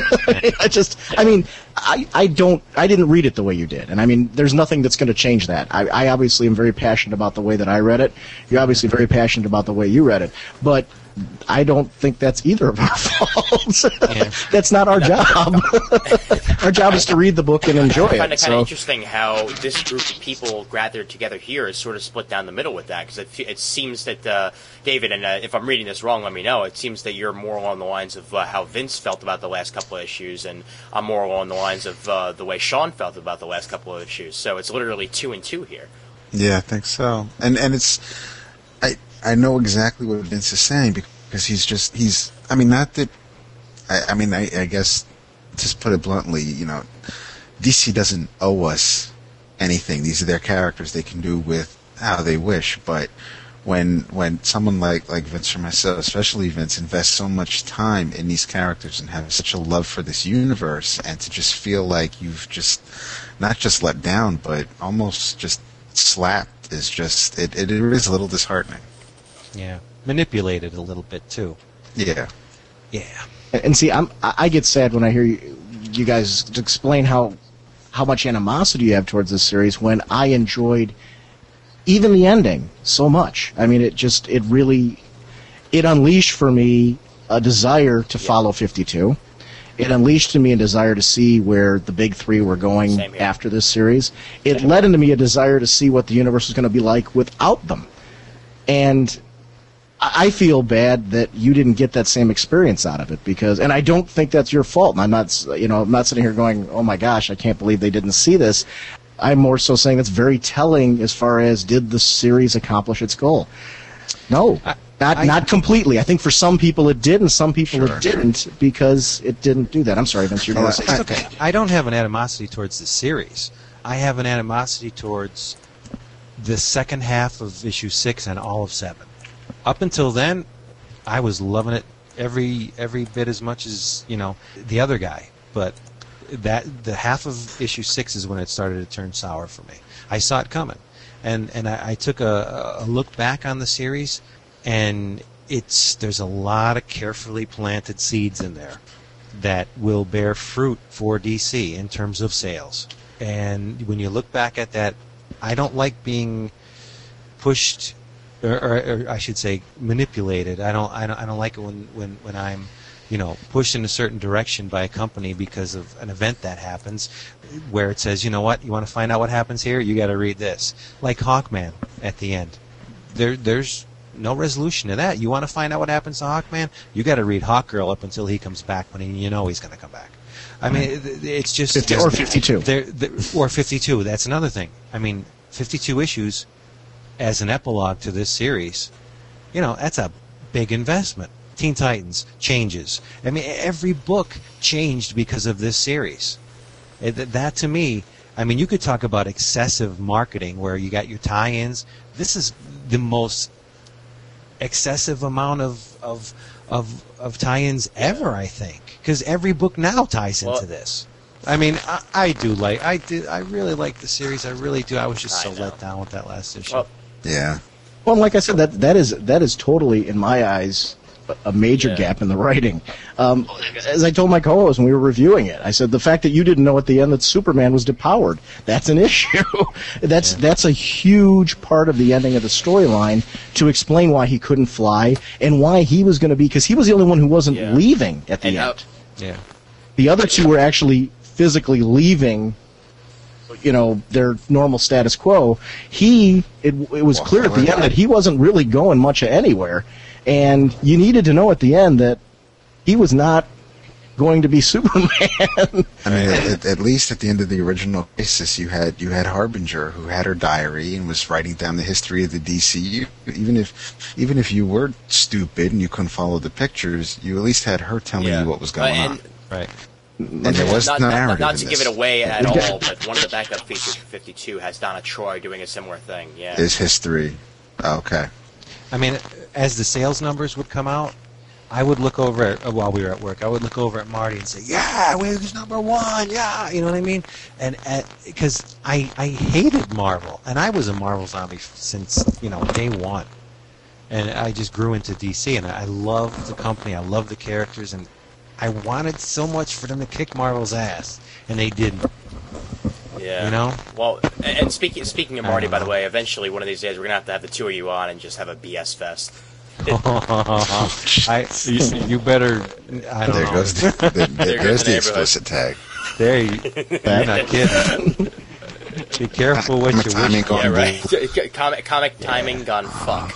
I just, I mean, I, I don't, I didn't read it the way you did, and I mean, there's nothing that's going to change that. I, I obviously am very passionate about the way that I read it. You're obviously very passionate about the way you read it, but I don't think that's either of our faults. Yeah. That's not our job. Our job is to read the book and enjoy I find it. it kind of So. interesting how this group of people gathered together here is sort of split down the middle with that, because it, fe- it seems that uh, David, and uh, if I'm reading this wrong, let me know. It seems that you're more along the lines of uh, how Vince felt about the last couple of issues, and I'm more along the lines of uh, the way Sean felt about the last couple of issues. So it's literally two and two here. Yeah, I think so. And and it's I I know exactly what Vince is saying, because he's just he's I mean not that I, I mean I, I guess just put it bluntly, you know, D C doesn't owe us anything. These are their characters. They can do with how they wish. But when when someone like, like Vince or myself, especially Vince, invests so much time in these characters and have such a love for this universe, and to just feel like you've just not just let down, but almost just slapped is just it, it is a little disheartening. Yeah. Manipulated a little bit, too. Yeah. Yeah. And see, I'm, I I get sad when I hear you, you guys explain how how much animosity you have towards this series, when I enjoyed even the ending so much. I mean, it just, it really, it unleashed for me a desire to Yeah. follow fifty-two. It unleashed in me a desire to see where the big three were going Same here. after this series. It led into me a desire to see what the universe was going to be like without them. And I feel bad that you didn't get that same experience out of it, because, and I don't think that's your fault. And I'm not, you know, I'm not sitting here going, "Oh my gosh, I can't believe they didn't see this." I'm more so saying it's very telling as far as, did the series accomplish its goal? No, I- not I- not completely. I think for some people it did, and some people Sure. it didn't, because it didn't do that. I'm sorry, Vince. You're going Oh, to say I- It's okay. I don't have an animosity towards the series. I have an animosity towards the second half of issue six and all of seven. Up until then, I was loving it every every bit as much as, you know, the other guy. But that the half of issue six is when it started to turn sour for me. I saw it coming, and and I, I took a, a look back on the series, and it's there's a lot of carefully planted seeds in there that will bear fruit for D C in terms of sales. And when you look back at that, I don't like being pushed, or, or, or I should say manipulated. I don't, I don't, I don't like it when, when, when I'm, you know, pushed in a certain direction by a company because of an event that happens, where it says, you know what, you want to find out what happens here, you got to read this. Like Hawkman at the end. There, there's no resolution to that. You want to find out what happens to Hawkman, you got to read Hawkgirl up until he comes back, when he, you know he's going to come back. I mean, it's just fifty or fifty-two, they're, they're, or fifty-two. That's another thing. I mean, fifty-two issues as an epilogue to this series, you know, that's a big investment. Teen Titans changes. I mean, every book changed because of this series. It, that to me, I mean, you could talk about excessive marketing where you got your tie-ins. This is the most excessive amount of of of, of tie-ins ever, I think, because every book now ties into well, this. I mean, I, I do like, I did, I really like the series. I really do. I was just so let down with that last issue. Well, yeah. Well, like I said, that that is that is totally, in my eyes, a major yeah. gap in the writing. Um, as I told my co-host when we were reviewing it, I said the fact that you didn't know at the end that Superman was depowered, that's an issue. that's yeah. that's a huge part of the ending of the storyline to explain why he couldn't fly and why he was going to be, because he was the only one who wasn't yeah. leaving at the and end. out. Yeah. The other two were actually physically leaving, you know, their normal status quo. He, it, it was clear at the end that he wasn't really going much anywhere. And you needed to know at the end that he was not going to be Superman. I mean, at, at least at the end of the original Crisis, you had you had Harbinger, who had her diary and was writing down the history of the D C U. Even if even if you were stupid and you couldn't follow the pictures, you at least had her telling yeah. you what was going and, on. Right. And there was not, no not, narrative not in to this. give it away at all, but one of the backup features for fifty-two has Donna Troy doing a similar thing. Yeah. Is history. Oh, okay. I mean, as the sales numbers would come out, I would look over at, while we were at work, I would look over at Marty and say, yeah, Wiggs number one, yeah, you know what I mean? And because I, I hated Marvel, and I was a Marvel zombie since, you know, day one. And I just grew into D C, and I loved the company, I loved the characters, and I wanted so much for them to kick Marvel's ass, and they didn't. Yeah. You know? Well, and, and speaking speaking of Marty, by the way, eventually one of these days we're gonna have to have the two of you on and just have a B S fest. I, you, you better. I don't there know. Goes the, the, there goes the explicit tag. There, you, you're not kidding. Be careful what you wish. Yeah, right. Comic, comic timing yeah. gone fuck.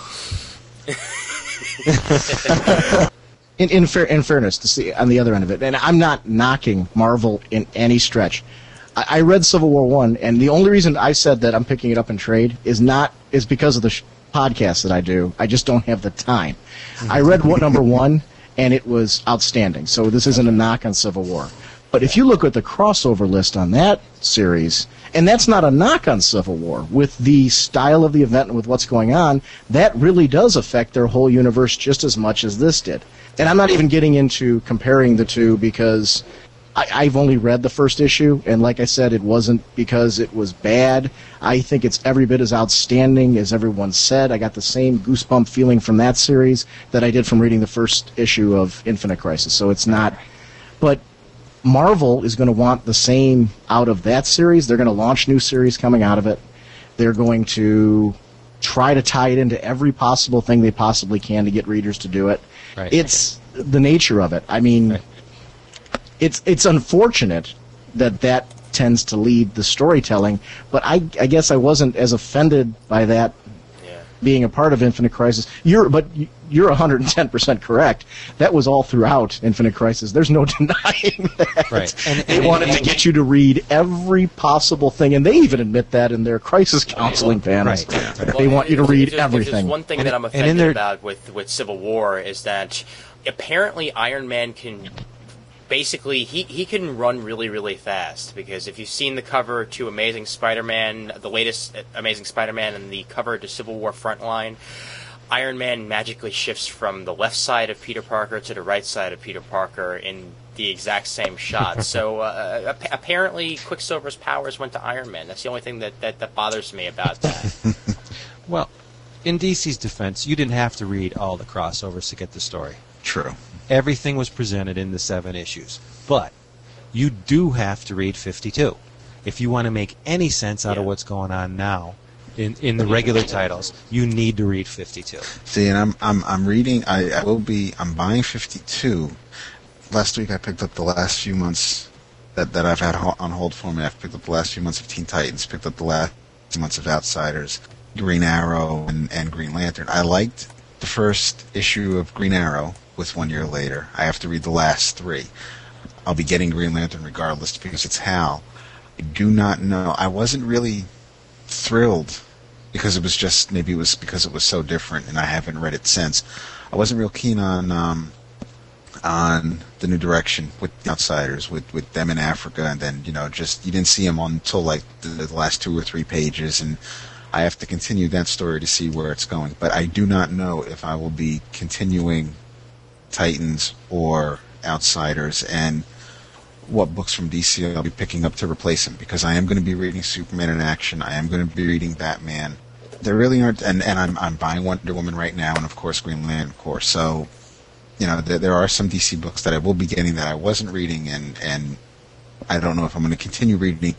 in in, fair, in fairness, to see on the other end of it, and I'm not knocking Marvel in any stretch. I read Civil War One, and the only reason I said that I'm picking it up in trade is not is because of the sh- podcast that I do. I just don't have the time. I read what number one, and it was outstanding. So this isn't a knock on Civil War, but if you look at the crossover list on that series, and that's not a knock on Civil War, with the style of the event and with what's going on, that really does affect their whole universe just as much as this did. And I'm not even getting into comparing the two because I, I've only read the first issue, and like I said, it wasn't because it was bad. I think it's every bit as outstanding as everyone said. I got the same goosebump feeling from that series that I did from reading the first issue of Infinite Crisis. So it's not... But Marvel is going to want the same out of that series. They're going to launch new series coming out of it. They're going to try to tie it into every possible thing they possibly can to get readers to do it. Right. It's the nature of it. I mean... Right. It's it's unfortunate that that tends to lead the storytelling, but I, I guess I wasn't as offended by that yeah. being a part of Infinite Crisis. You're but you're one hundred ten percent correct. That was all throughout Infinite Crisis. There's no denying that. Right. And, they and, wanted and, to get you to read every possible thing, and they even admit that in their crisis counseling panels. Right. Right. They well, want you to if, read if there's, everything. If there's one thing and, that I'm and offended their, about with, with Civil War is that apparently Iron Man can basically he, he can run really, really fast, because if you've seen the cover to Amazing Spider-Man, the latest Amazing Spider-Man, and the cover to Civil War Frontline, Iron Man magically shifts from the left side of Peter Parker to the right side of Peter Parker in the exact same shot. So uh, apparently Quicksilver's powers went to Iron Man. That's the only thing that, that, that bothers me about that. Well, in D C's defense, you didn't have to read all the crossovers to get the story. True. Everything was presented in the seven issues. But you do have to read fifty-two if you want to make any sense out Yeah. of what's going on now. In, in the regular titles, you need to read fifty-two. See, and I'm I'm I'm reading. I, I will be. I'm buying fifty-two. Last week I picked up the last few months that, that I've had ho- on hold for me. I've picked up the last few months of Teen Titans. Picked up the last few months of Outsiders, Green Arrow, and, and Green Lantern. I liked the first issue of Green Arrow. With One Year Later, I have to read the last three. I'll be getting Green Lantern regardless because it's Hal. I do not know. I wasn't really thrilled because it was just, maybe it was because it was so different and I haven't read it since. I wasn't real keen on um, on the new direction with the Outsiders, with, with them in Africa, and then, you know, just, you didn't see them until like the, the last two or three pages, and I have to continue that story to see where it's going. But I do not know if I will be continuing Titans or Outsiders, and what books from D C I'll be picking up to replace them, because I am going to be reading Superman in action. I am going to be reading Batman. There really aren't, and, and I'm I'm buying Wonder Woman right now, and of course Green Lantern, of course. So, you know, there, there are some D C books that I will be getting that I wasn't reading, and and I don't know if I'm going to continue reading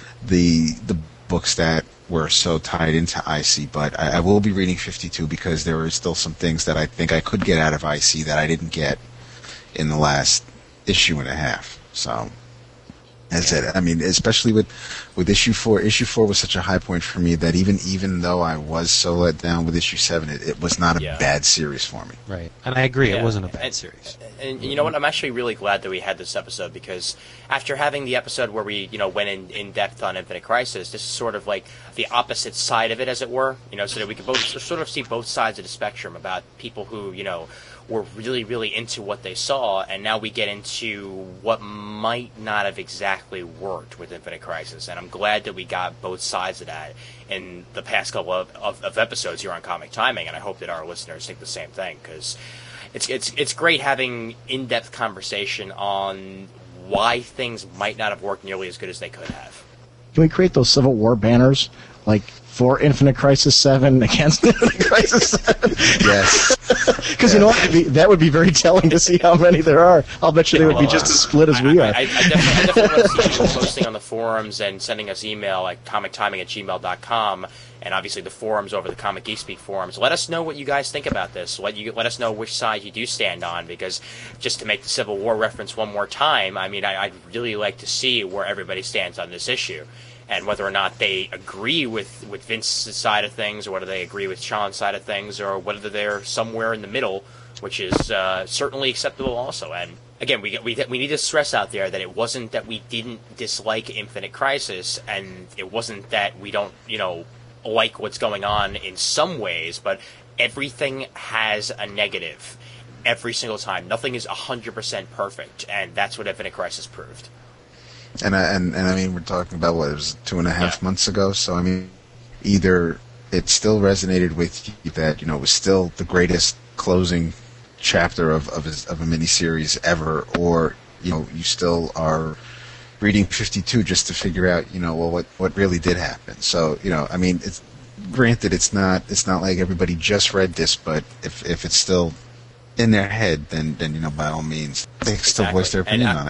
the the books that were so tied into I C, but I, I will be reading fifty-two because there are still some things that I think I could get out of I C that I didn't get in the last issue and a half. So that's it. I mean, especially with with issue four. Issue four was such a high point for me that even even though I was so let down with issue seven, it, it was not a Yeah. bad series for me. Right. And I agree, Yeah. it wasn't a bad And- series. And you know what? I'm actually really glad that we had this episode, because after having the episode where we, you know, went in, in depth on Infinite Crisis, this is sort of like the opposite side of it, as it were. You know, so that we could both sort of see both sides of the spectrum about people who, you know, were really, really into what they saw, and now we get into what might not have exactly worked with Infinite Crisis. And I'm glad that we got both sides of that in the past couple of, of, of episodes here on Comic Timing, and I hope that our listeners think the same thing, because It's it's it's great having in-depth conversation on why things might not have worked nearly as good as they could have. Can we create those Civil War banners, like for Infinite Crisis seven against Infinite Crisis seven? Yes. Because you know what? It'd be- that would be very telling to see how many there are. I'll bet you they would be just as split as we I, are. I, I, I definitely, I definitely want to see people posting on the forums and sending us email at comic timing at gmail dot com, and obviously the forums over the Comic Geek Speak forums. Let us know what you guys think about this. Let you let us know which side you do stand on, because just to make the Civil War reference one more time, I mean, I, I'd really like to see where everybody stands on this issue, and whether or not they agree with, with Vince's side of things, or whether they agree with Sean's side of things, or whether they're somewhere in the middle, which is uh, certainly acceptable also. And again, we, we we need to stress out there that it wasn't that we didn't dislike Infinite Crisis, and it wasn't that we don't, you know, like what's going on in some ways, but everything has a negative every single time. Nothing is one hundred percent perfect, and that's what Infinite Crisis proved. And I, and and I mean, we're talking about what, it was two and a half Yeah. months ago. So I mean, either it still resonated with you that, you know, it was still the greatest closing chapter of of, his, of a miniseries ever, or, you know, you still are reading fifty-two just to figure out, you know, well, what what really did happen. So, you know, I mean, it's granted, it's not it's not like everybody just read this, but if if it's still in their head, then then you know, by all means, they can still Exactly. voice their And opinion I- on it.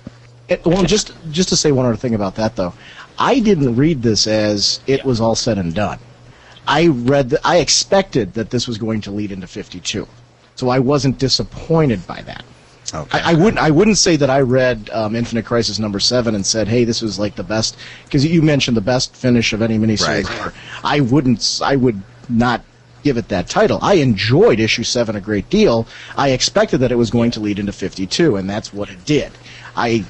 It, well, just just to say one other thing about that, though, I didn't read this as it Yeah. was all said and done. I read, the, I expected that this was going to lead into fifty-two, so I wasn't disappointed by that. Okay. I, I wouldn't. I wouldn't say that I read um, Infinite Crisis number seven and said, "Hey, this was like the best," because you mentioned the best finish of any miniseries Right. ever. I wouldn't. I would not give it that title. I enjoyed issue seven a great deal. I expected that it was going to lead into fifty-two, and that's what it did. I.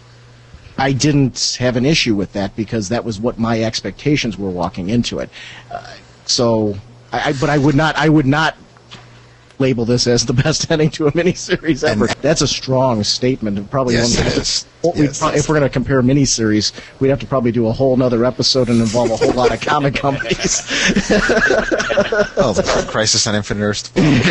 I didn't have an issue with that because that was what my expectations were walking into it. Uh, so, I, I, but I would not. I would not label this as the best ending to a miniseries ever. And- That's a strong statement. and Probably Yes, one it that- is. Well, we'd Yes, pro- it's- if we're going to compare miniseries, we'd have to probably do a whole nother episode and involve a whole lot of comic companies. Oh, the Crisis on Infinite Earths.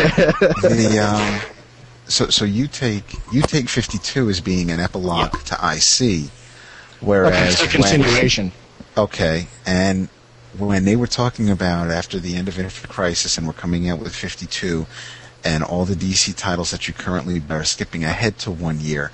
the um, so so you take you take fifty-two as being an epilogue to I C, whereas Okay, so when- continuation. okay, and when they were talking about after the end of Infinite Crisis and we're coming out with fifty-two, and all the D C titles that you currently are skipping ahead to one year,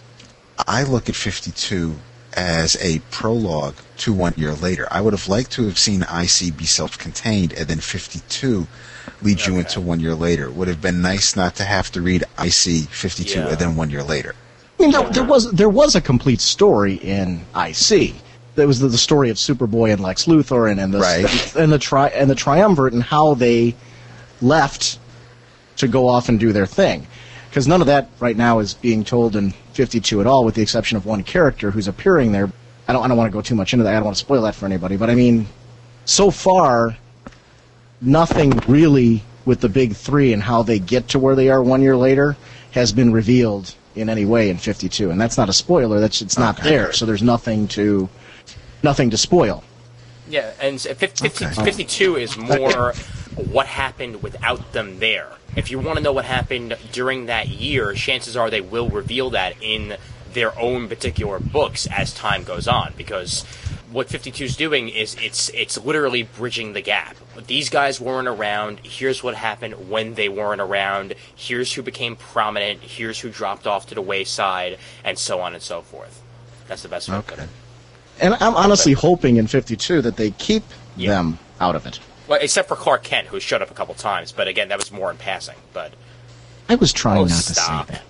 I look at fifty-two as a prologue to one year later. I would have liked to have seen I C be self-contained and then fifty-two lead you Okay. into one year later. Would have been nice not to have to read I C fifty-two Yeah. and then one year later. I mean, there, there was there was a complete story in I C. There was the, the story of Superboy and Lex Luthor, and, and the Right. and the tri and the Triumvirate, and how they left to go off and do their thing. Because none of that right now is being told in fifty-two at all, with the exception of one character who's appearing there. I don't I don't want to go too much into that. I don't want to spoil that for anybody. But I mean, so far, nothing really with the big three and how they get to where they are one year later has been revealed in any way in fifty-two, and that's not a spoiler. That's it's not Okay. there, so there's nothing to nothing to spoil. Yeah, and so fifty, fifty, Okay. fifty-two is more what happened without them there. If you want to know what happened during that year, chances are they will reveal that in their own particular books as time goes on, because what fifty-two is doing is it's it's literally bridging the gap. These guys weren't around. Here's what happened when they weren't around. Here's who became prominent. Here's who dropped off to the wayside, and so on and so forth. That's the best way to put Okay. it. And I'm honestly hoping in fifty-two that they keep Yeah. them out of it. Well, except for Clark Kent, who showed up a couple times, but again, that was more in passing. But I was trying oh, not stop! to say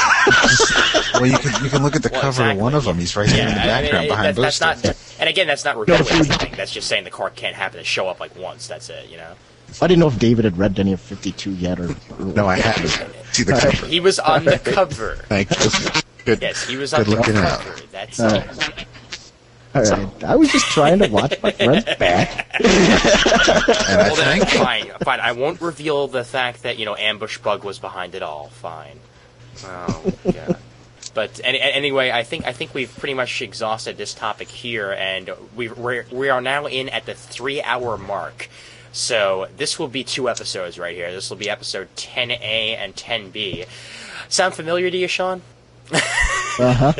that. Well, you can you can look at the Well, cover exactly. of one of them. He's right there in the I mean, background it- behind that- that's Booster. not. And again, that's not revealing anything. That's just saying the Clark Kent happened to show up like once. That's it. You know. I didn't know if David had read any of fifty-two yet, or, or No, I haven't. See the cover. He was on the cover. Thank you. Good. Yes, he was on Good the looking out. cover. That's All it. right. All right. I was just trying to watch my friend's back. And I Well, then, think fine, fine. I won't reveal the fact that you know Ambush Bug was behind it all. Fine. Oh god. But any, anyway, I think I think we've pretty much exhausted this topic here, and we we're, we are now in at the three-hour mark. So this will be two episodes right here. This will be episode ten A and ten B. Sound familiar to you, Sean? Uh-huh.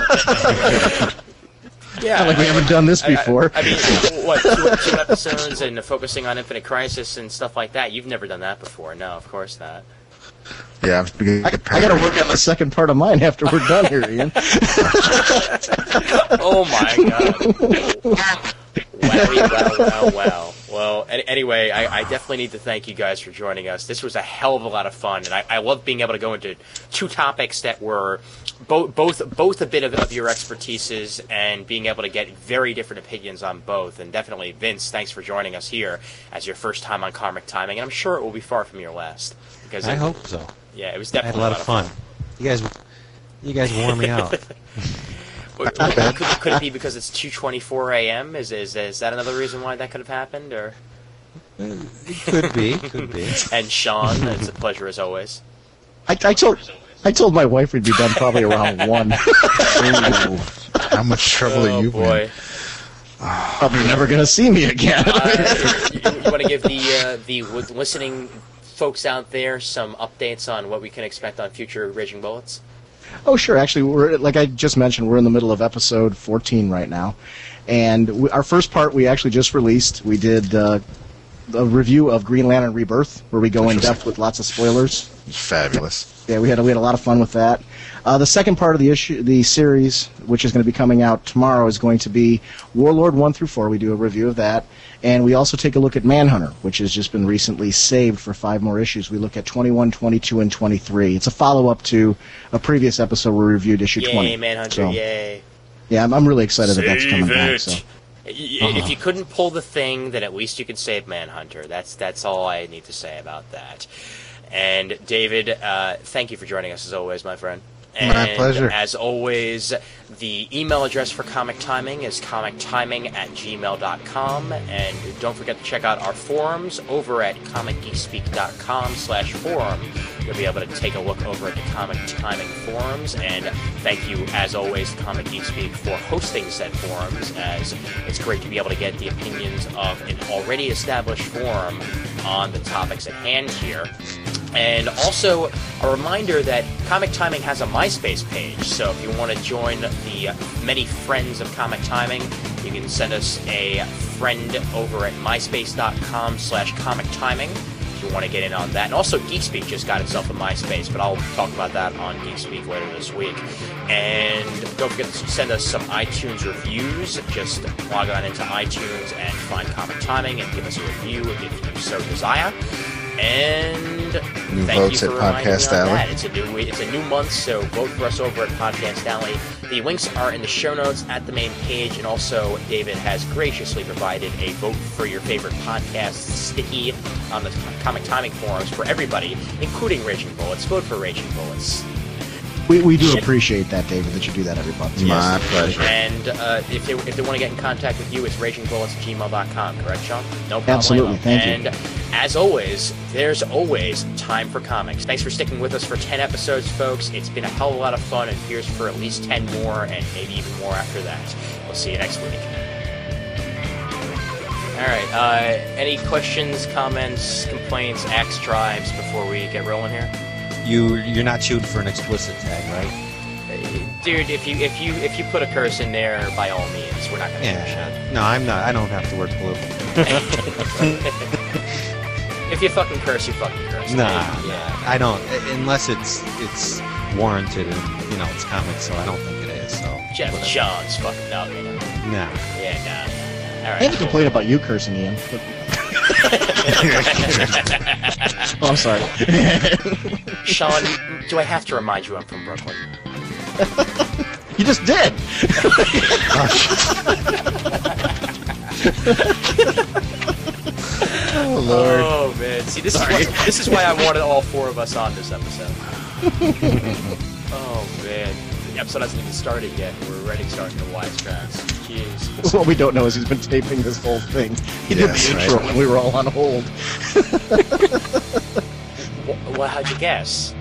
Yeah. Like we haven't done this I- I- before. I, mean, what, two, two episodes and focusing on Infinite Crisis and stuff like that? You've never done that before. No, of course not. yeah, I'm beginning I, to I got to work on the second part of mine after we're done here, Ian. Oh my god. Wowie, wow, wow, wow. Well, any, anyway, I, I definitely need to thank you guys for joining us. This was a hell of a lot of fun, and I, I love being able to go into two topics that were both both both a bit of, of your expertises and being able to get very different opinions on both. And definitely, Vince, thanks for joining us here as your first time on Karmic Timing, and I'm sure it will be far from your last. Because I it- hope so. Yeah, it was I had definitely a lot of fun. You guys, you guys wore me out. Could, could it be because it's two twenty-four a.m.? Is, is is that another reason why that could have happened? Or Could be, could be. and Sean, it's a pleasure as always. I, I told I told my wife we'd be done probably around one. Ooh, how much trouble Oh are you boy! in? Probably never going to see me again. Uh, you you want to give the uh, the w- listening folks out there some updates on what we can expect on future Raging Bullets? Oh, sure. Actually, we're like I just mentioned, we're in the middle of episode fourteen right now, and we, our first part we actually just released. We did uh, a review of Green Lantern Rebirth, where we go in depth with lots of spoilers. Fabulous. Yeah, we had a, we had a lot of fun with that. Uh, the second part of the issue, the series, which is going to be coming out tomorrow, is going to be Warlord one through four. We do a review of that, and we also take a look at Manhunter, which has just been recently saved for five more issues. We look at twenty-one, twenty-two, and twenty-three. It's a follow-up to a previous episode where we reviewed issue Yay, twenty. Manhunter! So, Yay! Yeah, I'm, I'm really excited that that's coming Save back. it. So. Y- y- If you couldn't pull the thing, then at least you could save Manhunter. That's that's all I need to say about that. And David, uh, thank you for joining us as always, my friend. And My pleasure. As always, the email address for Comic Timing is comic timing at gmail dot com. And don't forget to check out our forums over at comic geek speak dot com slash forum. You'll be able to take a look over at the Comic Timing forums. And thank you, as always, to Comic Geek Speak for hosting said forums, as it's great to be able to get the opinions of an already established forum on the topics at hand here. And also, a reminder that Comic Timing has a MySpace page, so if you want to join the many friends of Comic Timing, you can send us a friend over at myspace dot com slash comic timing if you want to get in on that. And also, GeekSpeak just got itself a MySpace, but I'll talk about that on GeekSpeak later this week. And don't forget to send us some iTunes reviews. Just log on into iTunes and find Comic Timing and give us a review if you so desire. And New thank votes you for at reminding Podcast me on Alley. that. It's a new it's a new month, so vote for us over at Podcast Alley. The links are in the show notes at the main page, and also David has graciously provided a vote for your favorite podcast sticky on the Comic Timing forums for everybody, including Raging Bullets. Vote for Raging Bullets. We, we do appreciate that, David, that you do that every month. My pleasure. And uh, if they if they want to get in contact with you, it's raging bullets at gmail dot com, correct, Sean? No problem. Absolutely, thank you. And as always, there's always time for comics. Thanks for sticking with us for ten episodes, folks. It's been a hell of a lot of fun, and here's for at least ten more, and maybe even more after that. We'll see you next week. All right. Uh, any questions, comments, complaints, axe tribes before we get rolling here? You you're not shooting for an explicit tag, right? Dude, if you if you if you put a curse in there, by all means, we're not gonna give a shit. Yeah. No, I'm not. I don't have to work blue. If you fucking curse, you fucking curse. Nah, yeah. nah, I don't. Unless it's it's warranted, and you know it's comics, so I don't think it is. So Jeff whatever. Johns fucking no, you know. Nah. Yeah, nah, nah, nah. All I hate to right. complain about you cursing, Ian. But... oh, I'm sorry. Sean, do I have to remind you I'm from Brooklyn? You just did. Oh, Lord. Oh man, see this is why, this is why I wanted all four of us on this episode. Oh man, the episode hasn't even started yet. We're already starting the wisecracks. Jeez. What we don't know is he's been taping this whole thing. He Yes, did the right. intro when we were all on hold. Well, how'd you guess?